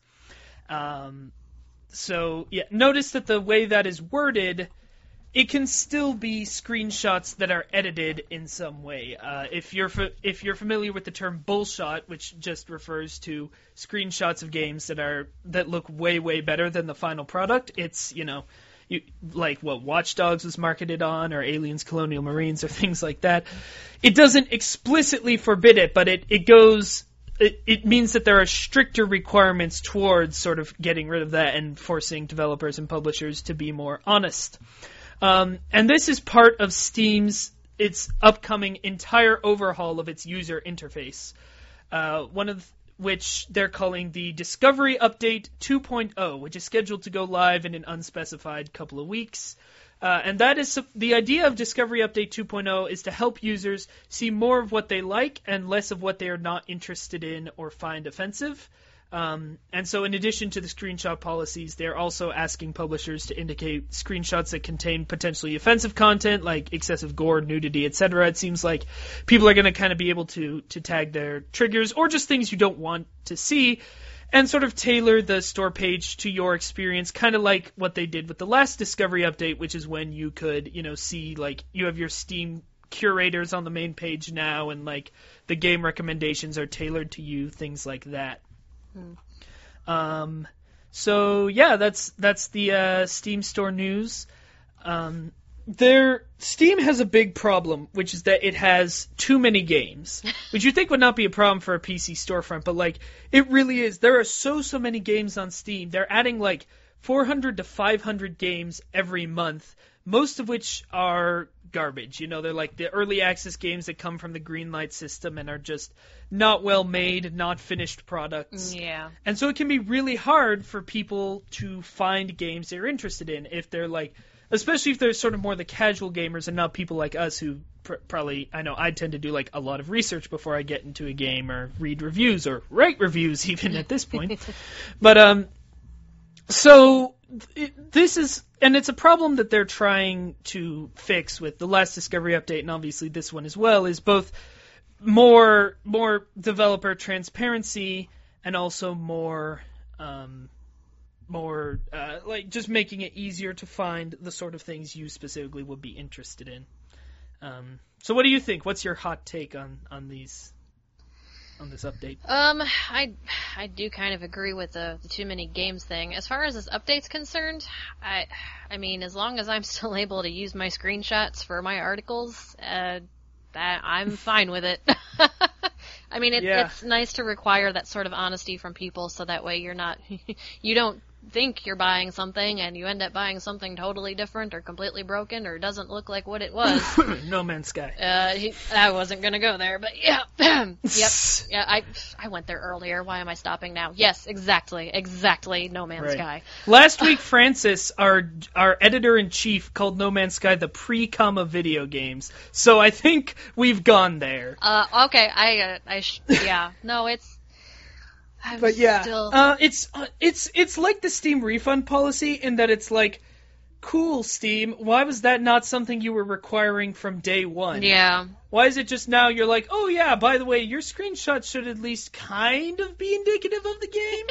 S1: Notice that the way that is worded, it can still be screenshots that are edited in some way. If you're familiar with the term bullshot, which just refers to screenshots of games that look way, way better than the final product, it's, like what Watch Dogs was marketed on, or Aliens Colonial Marines, or things like that. It doesn't explicitly forbid it, but it means that there are stricter requirements towards sort of getting rid of that and forcing developers and publishers to be more honest. And this is part of its upcoming entire overhaul of its user interface, one of which they're calling the Discovery Update 2.0, which is scheduled to go live in an unspecified couple of weeks. And that is the idea of Discovery Update 2.0 is to help users see more of what they like and less of what they are not interested in or find offensive. And so in addition to the screenshot policies, they're also asking publishers to indicate screenshots that contain potentially offensive content, like excessive gore, nudity, etc. It seems like people are going to kind of be able to tag their triggers, or just things you don't want to see, and sort of tailor the store page to your experience, kind of like what they did with the last Discovery Update, which is when you could, see, like, you have your Steam curators on the main page now, and, like, the game recommendations are tailored to you, things like that. So yeah, that's the Steam Store news. Steam has a big problem, which is that it has too many games, which you think would not be a problem for a PC storefront, but like it really is. There are so many games on Steam. They're adding like 400 to 500 games every month, most of which are garbage. They're like the early access games that come from the Greenlight system and are just not well made, not finished products.
S2: Yeah.
S1: And so it can be really hard for people to find games they're interested in if they're like, especially if they're sort of more the casual gamers and not people like us who probably, I know I tend to do like a lot of research before I get into a game or read reviews or write reviews even at this point. But, so this is, and it's a problem that they're trying to fix with the last Discovery Update, and obviously this one as well, is both more developer transparency and also more like just making it easier to find the sort of things you specifically would be interested in. So what do you think? What's your hot take on this update?
S2: I do kind of agree with the too many games thing. As far as this update's concerned, I mean, as long as I'm still able to use my screenshots for my articles, I'm fine with it. I mean, it's nice to require that sort of honesty from people, so that way you don't think you're buying something and you end up buying something totally different or completely broken or doesn't look like what it was.
S1: No Man's Sky.
S2: I wasn't gonna go there, but yeah. Yep. Yeah, I went there earlier. Why am I stopping now? Yes, exactly. No Man's Sky.
S1: Last week, Francis, our editor-in-chief, called No Man's Sky the pre-cum of video games. So I think we've gone there.
S2: Okay. No, it's.
S1: It's like the Steam refund policy in that it's like cool, Steam. Why was that not something you were requiring from day one?
S2: Yeah.
S1: Why is it just now you're like, oh yeah, by the way, your screenshots should at least kind of be indicative of the game?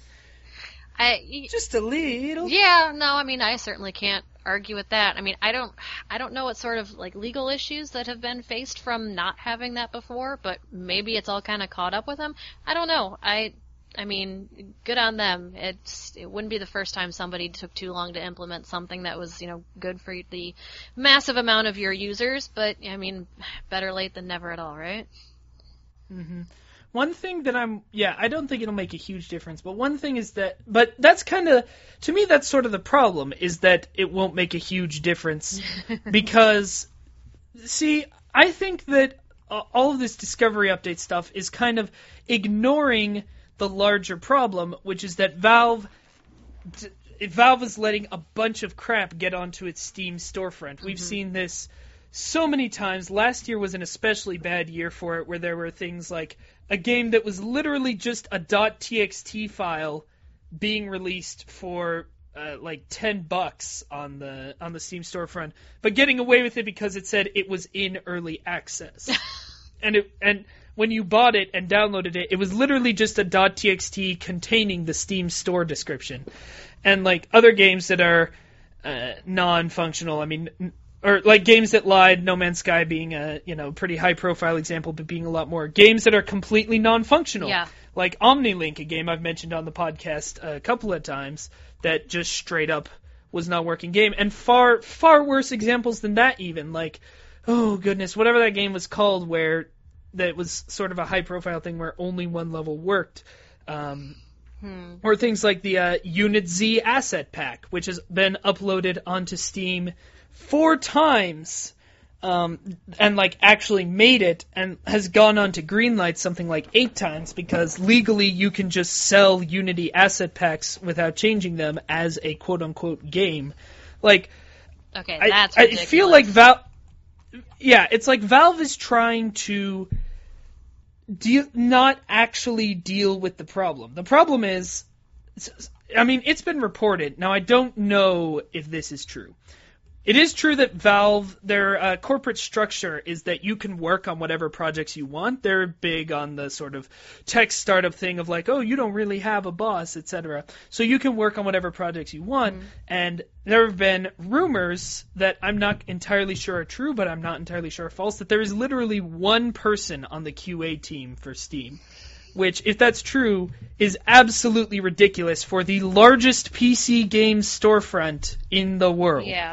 S1: Just a little.
S2: Yeah, no, I mean, I certainly can't argue with that. I mean, I don't know what sort of like legal issues that have been faced from not having that before, but maybe it's all kind of caught up with them. I don't know. I mean, good on them. It wouldn't be the first time somebody took too long to implement something that was, good for the massive amount of your users, but I mean, better late than never at all, right?
S1: Mm-hmm. One thing that I don't think it'll make a huge difference, but one thing is but that's to me, that's sort of the problem, is that it won't make a huge difference, because, see, I think that all of this Discovery Update stuff is kind of ignoring the larger problem, which is that Valve is letting a bunch of crap get onto its Steam storefront. We've seen this so many times. Last year was an especially bad year for it, where there were things like a game that was literally just a .txt file being released for like $10 on the Steam storefront, but getting away with it because it said it was in early access. and when you bought it and downloaded it, it was literally just a .txt containing the Steam store description. And like other games that are non-functional, I mean, or like games that lied, No Man's Sky being a pretty high-profile example, but being a lot more games that are completely non-functional.
S2: Yeah.
S1: Like OmniLink, a game I've mentioned on the podcast a couple of times, that just straight up was not working game. And far, far worse examples than that even. Like, oh goodness, whatever that game was called where that was sort of a high-profile thing where only one level worked. Or things like the Unit Z Asset Pack, which has been uploaded onto Steam 4 times, and like actually made it, and has gone on to greenlight something like 8 times, because legally you can just sell Unity asset packs without changing them as a quote-unquote game. Like,
S2: okay, that's ridiculous.
S1: I feel like Valve... Yeah, it's like Valve is trying to not actually deal with the problem. The problem is, I mean, it's been reported. Now, I don't know if this is true. It is true that Valve, their corporate structure is that you can work on whatever projects you want. They're big on the sort of tech startup thing of like, oh, you don't really have a boss, etc. So you can work on whatever projects you want. And there have been rumors that I'm not entirely sure are true, but I'm not entirely sure are false, that there is literally one person on the QA team for Steam. Which, if that's true, is absolutely ridiculous for the largest PC game storefront in the world.
S2: Yeah.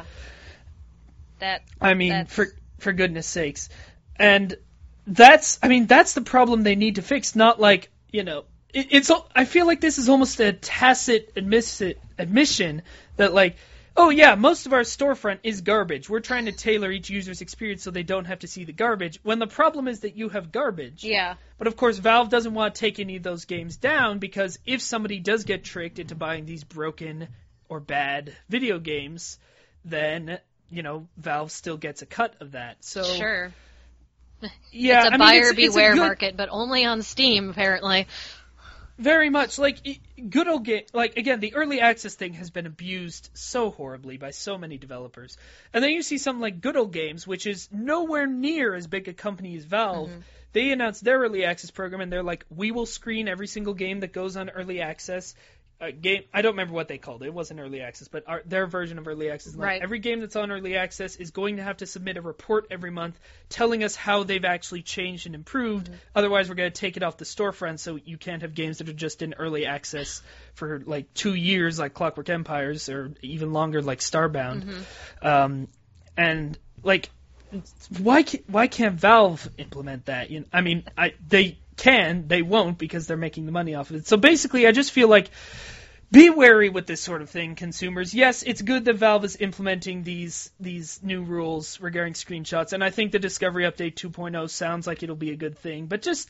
S1: For goodness sakes. And that's the problem they need to fix, not like, I feel like this is almost a tacit admission that like, oh yeah, most of our storefront is garbage. We're trying to tailor each user's experience so they don't have to see the garbage, when the problem is that you have garbage.
S2: Yeah.
S1: But of course, Valve doesn't want to take any of those games down, because if somebody does get tricked into buying these broken or bad video games, then Valve still gets a cut of that. So
S2: sure.
S1: Yeah,
S2: it's a buyer beware market, but only on Steam, apparently.
S1: Very much. Like, good old game. Like, again, the early access thing has been abused so horribly by so many developers. And then you see something like Good Old Games, which is nowhere near as big a company as Valve. They announced their early access program, and they're like, we will screen every single game that goes on early access. I don't remember what they called it. It wasn't early access, but their version of early access.
S2: Right.
S1: Every game that's on early access is going to have to submit a report every month telling us how they've actually changed and improved. Otherwise, we're going to take it off the storefront, so you can't have games that are just in early access for like 2 years, like Clockwork Empires, or even longer, like Starbound. And like, why can't Valve implement that? I mean, they won't, because they're making the money off of it. So basically, I just feel like, be wary with this sort of thing, consumers. Yes, it's good that Valve is implementing these new rules regarding screenshots, and I think the Discovery Update 2.0 sounds like it'll be a good thing, but just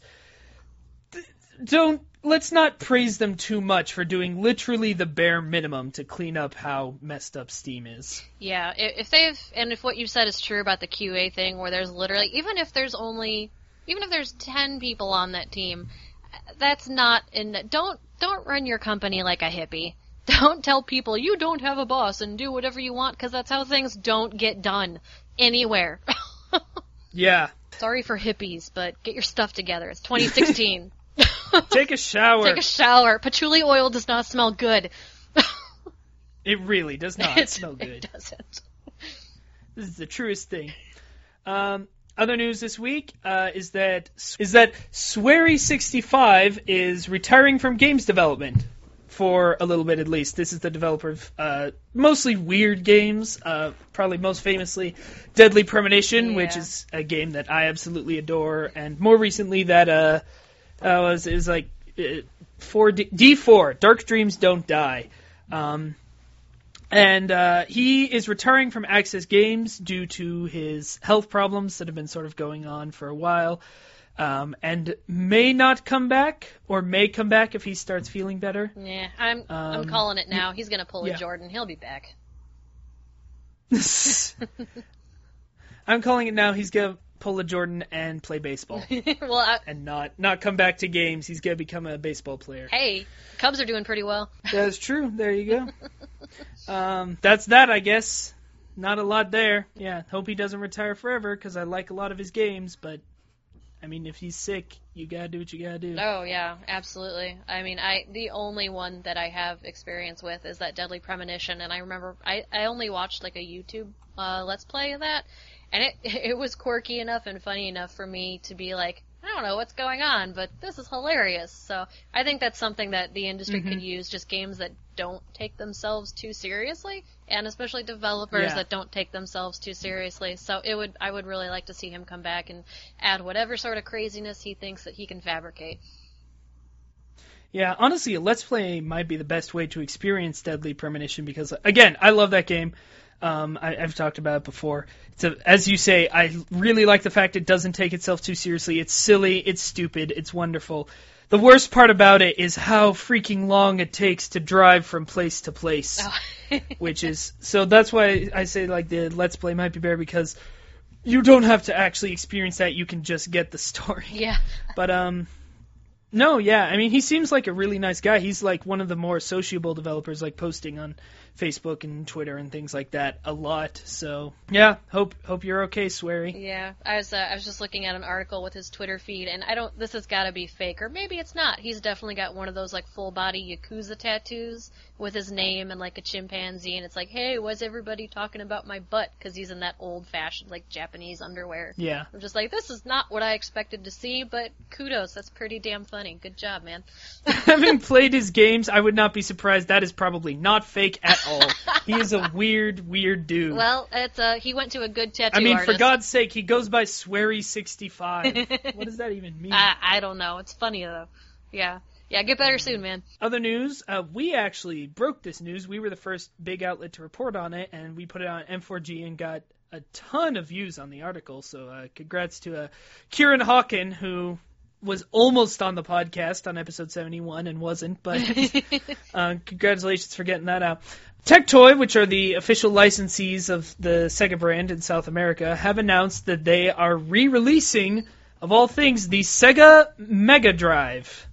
S1: let's not praise them too much for doing literally the bare minimum to clean up how messed up Steam is.
S2: Yeah, if what you said is true about the QA thing, where there's literally, even if there's 10 people on that team, that's not don't run your company like a hippie. Don't tell people you don't have a boss and do whatever you want, because that's how things don't get done anywhere.
S1: Yeah.
S2: Sorry for hippies, but get your stuff together. It's 2016.
S1: Take a shower.
S2: Take a shower. Patchouli oil does not smell good.
S1: It really does not smell good.
S2: It doesn't.
S1: This is the truest thing. Other news this week is that Swery65 is retiring from games development for a little bit at least. This is the developer of mostly weird games, probably most famously Deadly Premonition, which is a game that I absolutely adore, and more recently that is like D4, Dark Dreams Don't Die. And he is retiring from Access Games due to his health problems that have been sort of going on for a while, and may not come back, or may come back if he starts feeling better.
S2: Yeah, I'm calling it now. He's going to pull a Jordan. He'll be back. I'm calling it now. He's going to pull a Jordan and play baseball. And not come back to games. He's going to become a baseball player. Hey, Cubs are doing pretty well.
S1: That's true. There you go. That's that, I guess. Not a lot there. Yeah, hope he doesn't retire forever, because I like a lot of his games, but, I mean, if he's sick, you gotta do what you gotta do.
S2: Oh, yeah, absolutely. I mean, the only one that I have experience with is that Deadly Premonition, and I remember I only watched, like, a YouTube Let's Play of that, and it was quirky enough and funny enough for me to be like, I don't know what's going on, but this is hilarious. So I think that's something that the industry could use, just games that don't take themselves too seriously, and especially developers that don't take themselves too seriously. So I would really like to see him come back and add whatever sort of craziness he thinks that he can fabricate.
S1: Yeah, honestly, a Let's Play might be the best way to experience Deadly Premonition, because, again, I love that game. I've talked about it before. As you say, I really like the fact it doesn't take itself too seriously. It's silly, it's stupid, it's wonderful. The worst part about it is how freaking long it takes to drive from place to place. Oh. So that's why I say, like, the Let's Play might be better, because you don't have to actually experience that. You can just get the story.
S2: Yeah.
S1: But, no, yeah, I mean, he seems like a really nice guy. He's, like, one of the more sociable developers, like, posting on Facebook and Twitter and things like that a lot. So, yeah, hope you're okay, Swery.
S2: Yeah, I was just looking at an article with his Twitter feed, and this has got to be fake, or maybe it's not. He's definitely got one of those, like, full-body Yakuza tattoos with his name and, like, a chimpanzee, and it's like, hey, why's everybody talking about my butt? Because he's in that old-fashioned, like, Japanese underwear.
S1: Yeah.
S2: I'm just like, this is not what I expected to see, but kudos, that's pretty damn funny. Good job, man.
S1: Having played his games, I would not be surprised. That is probably not fake at all. He is a weird dude.
S2: Well, he went to a good tattoo
S1: artist. For God's sake, he goes by Swery65. What does that even mean?
S2: I don't know. It's funny, though. Yeah. Yeah, get better soon, man.
S1: Other news, we actually broke this news. We were the first big outlet to report on it, and we put it on M4G and got a ton of views on the article. So congrats to Kieran Hawken, who was almost on the podcast on episode 71 and wasn't, but congratulations for getting that out. Tectoy, which are the official licensees of the Sega brand in South America, have announced that they are re-releasing, of all things, the Sega Mega Drive.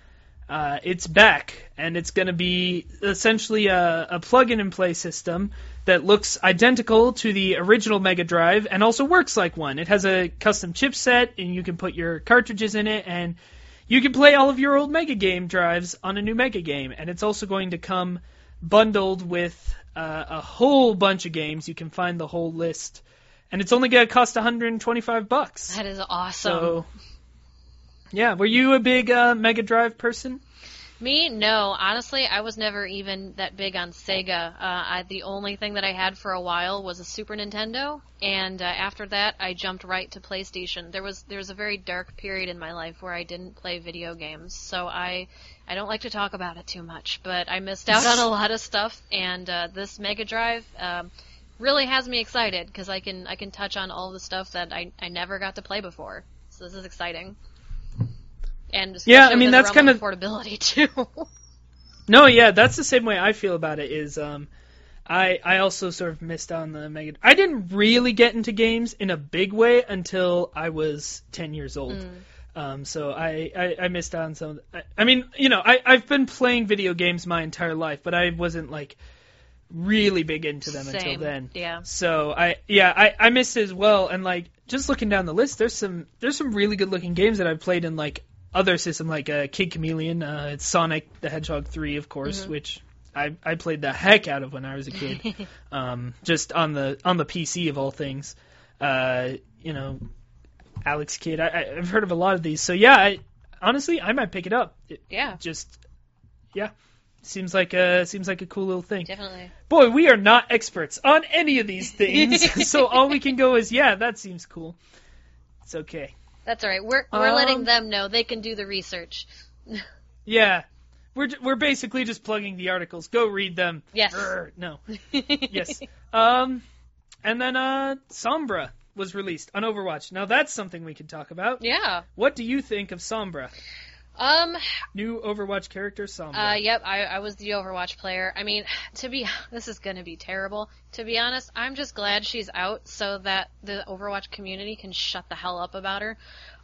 S1: It's back, and it's going to be essentially a plug-in-and-play system that looks identical to the original Mega Drive and also works like one. It has a custom chipset, and you can put your cartridges in it, and you can play all of your old Mega Game drives on a new Mega Game. And it's also going to come bundled with a whole bunch of games. You can find the whole list. And it's only going to cost $125.
S2: That is awesome.
S1: So, yeah, were you a big Mega Drive person?
S2: Me? No. Honestly, I was never even that big on Sega. The only thing that I had for a while was a Super Nintendo, and after that, I jumped right to PlayStation. There was a very dark period in my life where I didn't play video games, so I don't like to talk about it too much, but I missed out on a lot of stuff, and this Mega Drive really has me excited, because I can touch on all the stuff that I never got to play before. So this is exciting. And
S1: yeah, I mean, that's kind of
S2: affordability too.
S1: No, yeah, that's the same way I feel about it. Is I also sort of missed on the Mega. I didn't really get into games in a big way until I was 10 years old. So I missed out on some. I mean, I've been playing video games my entire life, but I wasn't like really big into them until then.
S2: Yeah.
S1: So I missed it as well. And like just looking down the list, there's some really good looking games that I've played in like other systems, like Kid Chameleon. It's Sonic the Hedgehog 3, of course, which I played the heck out of when I was a kid. Just on the PC of all things. Alex Kidd. I've heard of a lot of these. So yeah, honestly, I might pick it up. Seems like a cool little thing.
S2: Definitely.
S1: Boy, we are not experts on any of these things, so all we can go is, yeah, that seems cool. It's okay.
S2: That's all right. We're letting them know they can do the research.
S1: Yeah, we're basically just plugging the articles. Go read them.
S2: Yes.
S1: No. Yes. And then Sombra was released on Overwatch. Now that's something we can talk about.
S2: Yeah.
S1: What do you think of Sombra? New Overwatch character, Sombra.
S2: Yep, I was the Overwatch player. I mean, this is gonna be terrible. To be honest, I'm just glad she's out so that the Overwatch community can shut the hell up about her.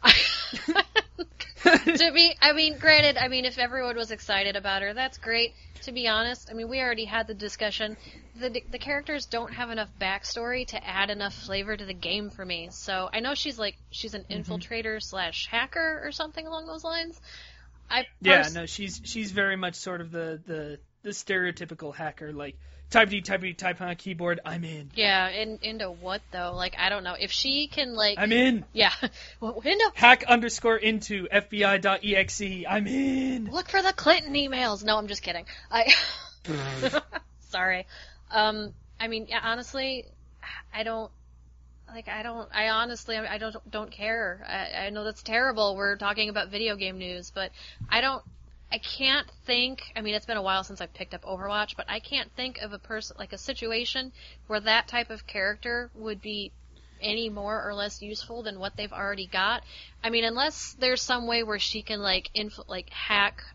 S2: Granted, if everyone was excited about her, that's great. To be honest, we already had the discussion. The characters don't have enough backstory to add enough flavor to the game for me. So I know she's an infiltrator / hacker or something along those lines. She's
S1: very much sort of the stereotypical hacker, like type on a keyboard, I'm in.
S2: Yeah, into what though? Like, I don't know. If she can
S1: I'm in.
S2: Yeah.
S1: Hack _into FBI.exe, I'm in.
S2: Look for the Clinton emails. No, I'm just kidding. Sorry. Honestly, I don't care. I know that's terrible. We're talking about video game news, but I can't think, it's been a while since I've picked up Overwatch, but I can't think of a situation where that type of character would be any more or less useful than what they've already got. Unless there's some way where she can hack,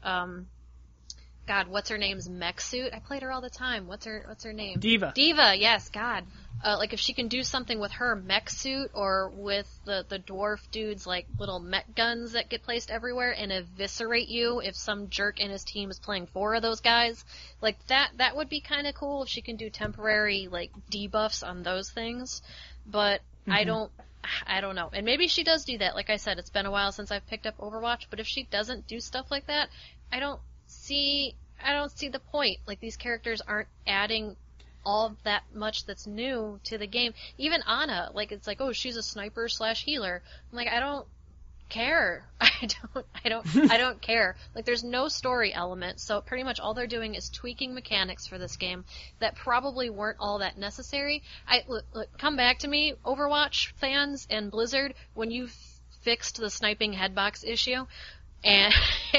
S2: God, what's her name's mech suit? I played her all the time. What's her name?
S1: Diva.
S2: Diva, yes, God. If she can do something with her mech suit or with the dwarf dude's little mech guns that get placed everywhere and eviscerate you if some jerk in his team is playing 4 of those guys, that would be kind of cool if she can do temporary debuffs on those things. But I don't know. And maybe she does do that. Like I said, it's been a while since I've picked up Overwatch, but if she doesn't do stuff like that, I don't see the point. These characters aren't adding all that much that's new to the game. Even Ana, oh, she's a sniper / healer. I don't care. I don't care. There's no story element, so pretty much all they're doing is tweaking mechanics for this game that probably weren't all that necessary. Look, come back to me, Overwatch fans and Blizzard, when you fixed the sniping headbox issue, and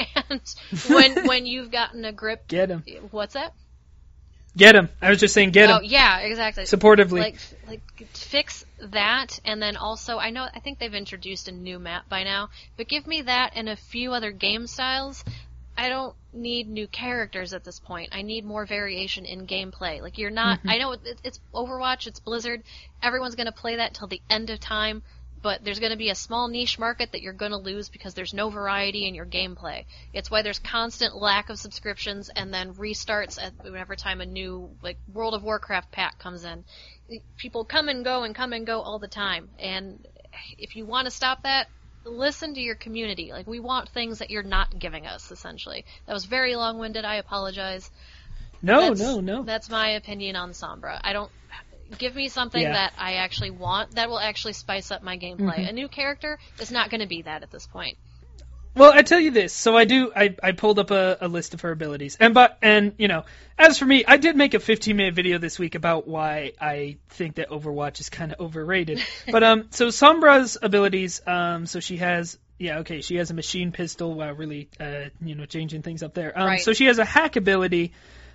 S2: when you've gotten a grip.
S1: Get him.
S2: What's that?
S1: Get him. I was just saying get him.
S2: Oh, yeah, exactly.
S1: Supportively.
S2: Fix that, and then also, I think they've introduced a new map by now, but give me that and a few other game styles. I don't need new characters at this point. I need more variation in gameplay. You're not, I know it's Overwatch, it's Blizzard, everyone's gonna play that till the end of time, but there's going to be a small niche market that you're going to lose because there's no variety in your gameplay. It's why there's constant lack of subscriptions and then restarts at whenever time a new World of Warcraft pack comes in. People come and go all the time. And if you want to stop that, listen to your community. We want things that you're not giving us, essentially. That was very long-winded. I apologize.
S1: No.
S2: That's my opinion on Sombra. Give me something that I actually want that will actually spice up my gameplay. A new character is not going to be that at this point.
S1: Well, I tell you this. So I pulled up a list of her abilities. And as for me, I did make a 15-minute video this week about why I think that Overwatch is kind of overrated. But so Sombra's abilities, so she has she has a machine pistol. Wow, really changing things up there.
S2: Right.
S1: So she has a hack ability.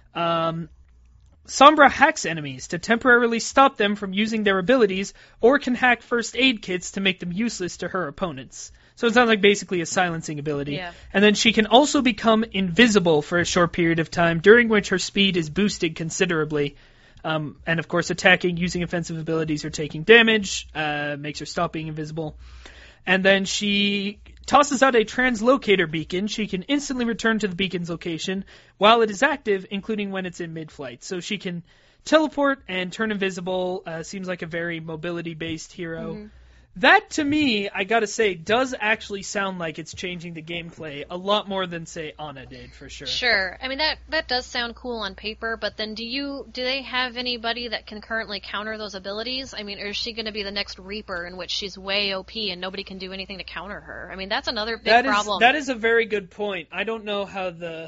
S1: Sombra hacks enemies to temporarily stop them from using their abilities, or can hack first aid kits to make them useless to her opponents. So it sounds like basically a silencing ability.
S2: Yeah.
S1: And then she can also become invisible for a short period of time, during which her speed is boosted considerably. And of course, attacking using offensive abilities or taking damage makes her stop being invisible. And then she
S3: tosses out a translocator beacon, she can instantly return to the beacon's location while it is active, including when it's in mid-flight. So she can teleport and turn invisible. Seems like a very mobility-based hero.
S2: Mm-hmm.
S3: That, to me, I gotta say, does actually sound like it's changing the gameplay a lot more than, say, Ana did, for sure.
S2: Sure. I mean, that does sound cool on paper, but then do they have anybody that can currently counter those abilities? I mean, or is she going to be the next Reaper in which she's way OP and nobody can do anything to counter her? I mean, that's another big problem.
S3: That is a very good point. I don't know how the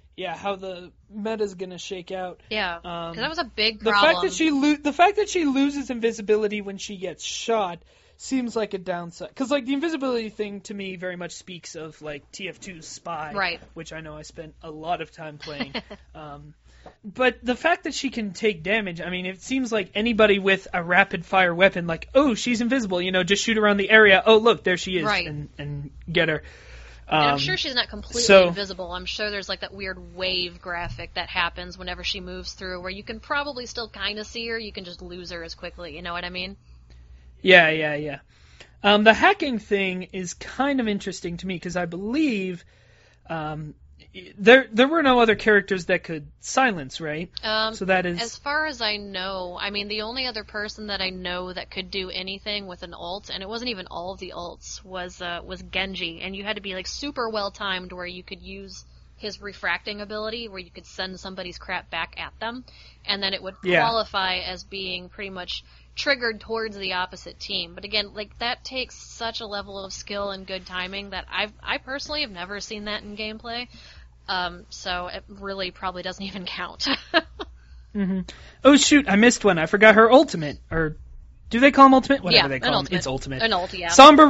S3: meta's going to shake out.
S2: Yeah, because that was a big problem.
S3: The fact that she loses invisibility when she gets shot seems like a downside. Because, like, the invisibility thing, to me, very much speaks of, like, TF2's Spy.
S2: Right.
S3: Which I know I spent a lot of time playing. But the fact that she can take damage, I mean, it seems like anybody with a rapid-fire weapon, like, oh, she's invisible, just shoot around the area. Oh, look, there she is.
S2: Right.
S3: And get her.
S2: And I'm sure she's not completely invisible. I'm sure there's, like, that weird wave graphic that happens whenever she moves through where you can probably still kind of see her. You can just lose her as quickly. You know what I mean?
S3: Yeah. The hacking thing is kind of interesting to me because I believe there were no other characters that could silence, right? So that is,
S2: as far as I know, I mean, the only other person that I know that could do anything with an ult, and it wasn't even all of the ults, was Genji, and you had to be like super well timed where you could use his refracting ability, where you could send somebody's crap back at them, and then it would qualify as being pretty much triggered towards the opposite team. But again, like, that takes such a level of skill and good timing that I personally have never seen that in gameplay. So it really probably doesn't even count.
S3: Mm-hmm. Oh shoot, I missed one. I forgot her ultimate. Or do they call him ultimate? Whatever they call him. It's ultimate.
S2: An ult, yeah.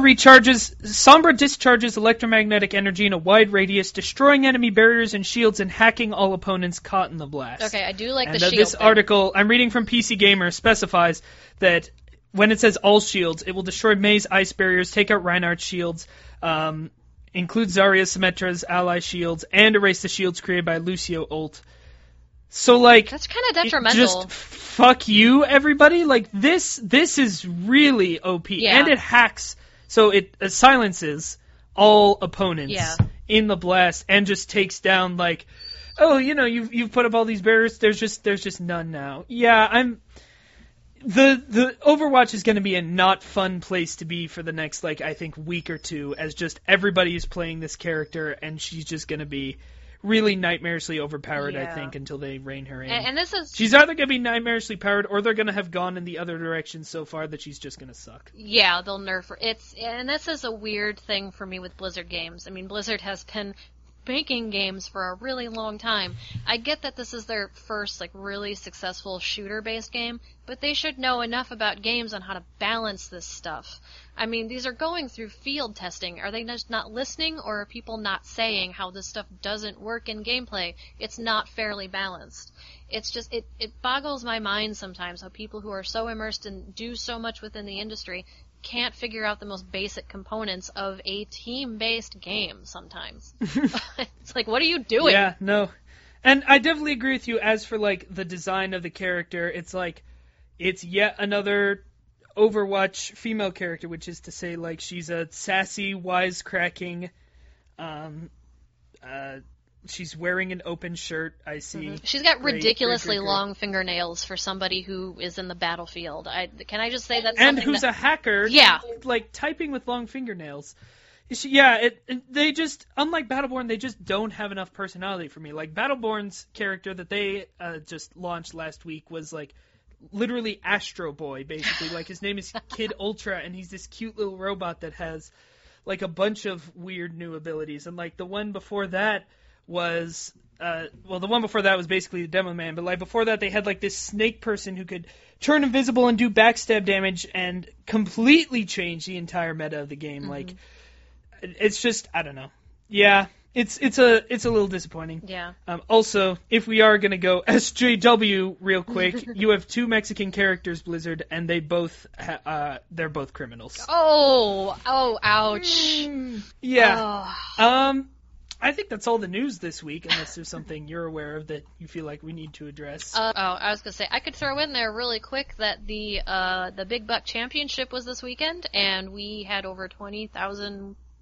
S3: Sombra discharges electromagnetic energy in a wide radius, destroying enemy barriers and shields and hacking all opponents caught in the blast.
S2: Okay, I do like
S3: and
S2: the shield
S3: this
S2: thing.
S3: article, I'm reading from PC Gamer, specifies that when it says all shields, it will destroy Mei's ice barriers, take out Reinhardt's shields, include Zarya Symmetra's ally shields, and erase the shields created by Lucio ult. So, like,
S2: that's kind of detrimental.
S3: Just fuck you, everybody. Like, this is really OP.
S2: Yeah.
S3: And it hacks, so it silences all opponents in the blast and just takes down, like, oh, you've put up all these barriers, there's just none now. Yeah, the Overwatch is going to be a not fun place to be for the next, like, I think week or two, as just everybody is playing this character, and she's just going to be really nightmarishly overpowered, I think, until they rein her in.
S2: And this is...
S3: She's either going to be nightmarishly powered, or they're going to have gone in the other direction so far that she's just going to suck.
S2: Yeah, they'll nerf her. And this is a weird thing for me with Blizzard games. I mean, Blizzard has been making games for a really long time. I get that this is their first, like, really successful shooter-based game, but they should know enough about games on how to balance this stuff. I mean, these are going through field testing. Are they just not listening, or are people not saying how this stuff doesn't work in gameplay? It's not fairly balanced. It's just, it boggles my mind sometimes how people who are so immersed and do so much within the industry can't figure out the most basic components of a team-based game sometimes. It's like, what are you doing?
S3: Yeah, no. And I definitely agree with you. As for, like, the design of the character, it's like, it's yet another Overwatch female character, which is to say, like, she's a sassy, wisecracking, she's wearing an open shirt, I see.
S2: Mm-hmm. She's got ridiculously long fingernails for somebody who is in the battlefield. Can I just say that's
S3: and
S2: something
S3: who's a hacker?
S2: Yeah,
S3: like typing with long fingernails. They just, unlike Battleborn, they just don't have enough personality for me. Like, Battleborn's character that they just launched last week was, like, literally Astro Boy, basically. Like, his name is Kid Ultra, and he's this cute little robot that has, like, a bunch of weird new abilities. And, like, the one before that was, the one before that was basically the Demo Man, but, like, before that they had, like, this snake person who could turn invisible and do backstab damage and completely change the entire meta of the game. Mm-hmm. Like, it's just, I don't know. Yeah, it's a little disappointing.
S2: Yeah.
S3: Also, if we are gonna go SJW real quick, you have two Mexican characters, Blizzard, and they both they're both criminals.
S2: Oh, ouch.
S3: Yeah. Oh. I think that's all the news this week, unless there's something you're aware of that you feel like we need to address.
S2: I was gonna say, I could throw in there really quick that the Big Buck Championship was this weekend, and we had over 20,000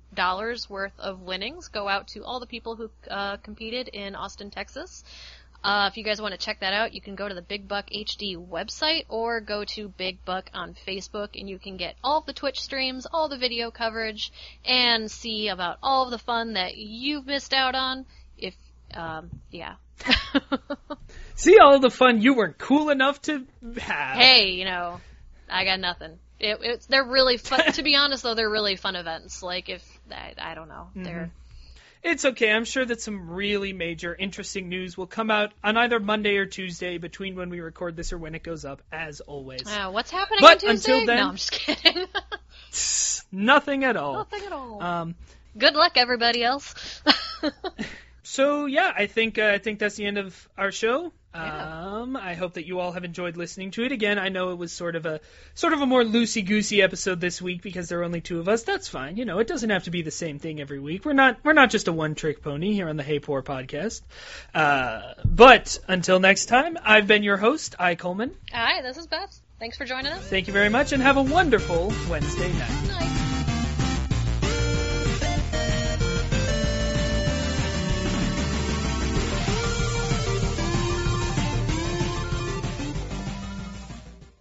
S2: worth of winnings go out to all the people who competed in Austin, Texas. If you guys want to check that out, you can go to the Big Buck HD website or go to Big Buck on Facebook, and you can get all of the Twitch streams, all the video coverage, and see about all of the fun that you've missed out on. Yeah.
S3: See all the fun you weren't cool enough to have.
S2: Hey, I got nothing. They're really fun. To be honest, though, they're really fun events. Like, I don't know. They're...
S3: It's okay. I'm sure that some really major, interesting news will come out on either Monday or Tuesday between when we record this or when it goes up, as always.
S2: What's happening
S3: But
S2: on Tuesday?
S3: until then...
S2: No, I'm just kidding.
S3: Nothing at all.
S2: Nothing at all. Good luck, everybody else.
S3: So yeah, I think that's the end of our show.
S2: Yeah.
S3: I hope that you all have enjoyed listening to it. Again, I know it was sort of a more loosey-goosey episode this week because there are only two of us. That's fine. It doesn't have to be the same thing every week. We're not just a one-trick pony here on the Hey Poor podcast. But until next time, I've been your host, I Coleman.
S2: Hi, this is Beth. Thanks for joining us.
S3: Thank you very much, and have a wonderful Wednesday night.
S2: Night.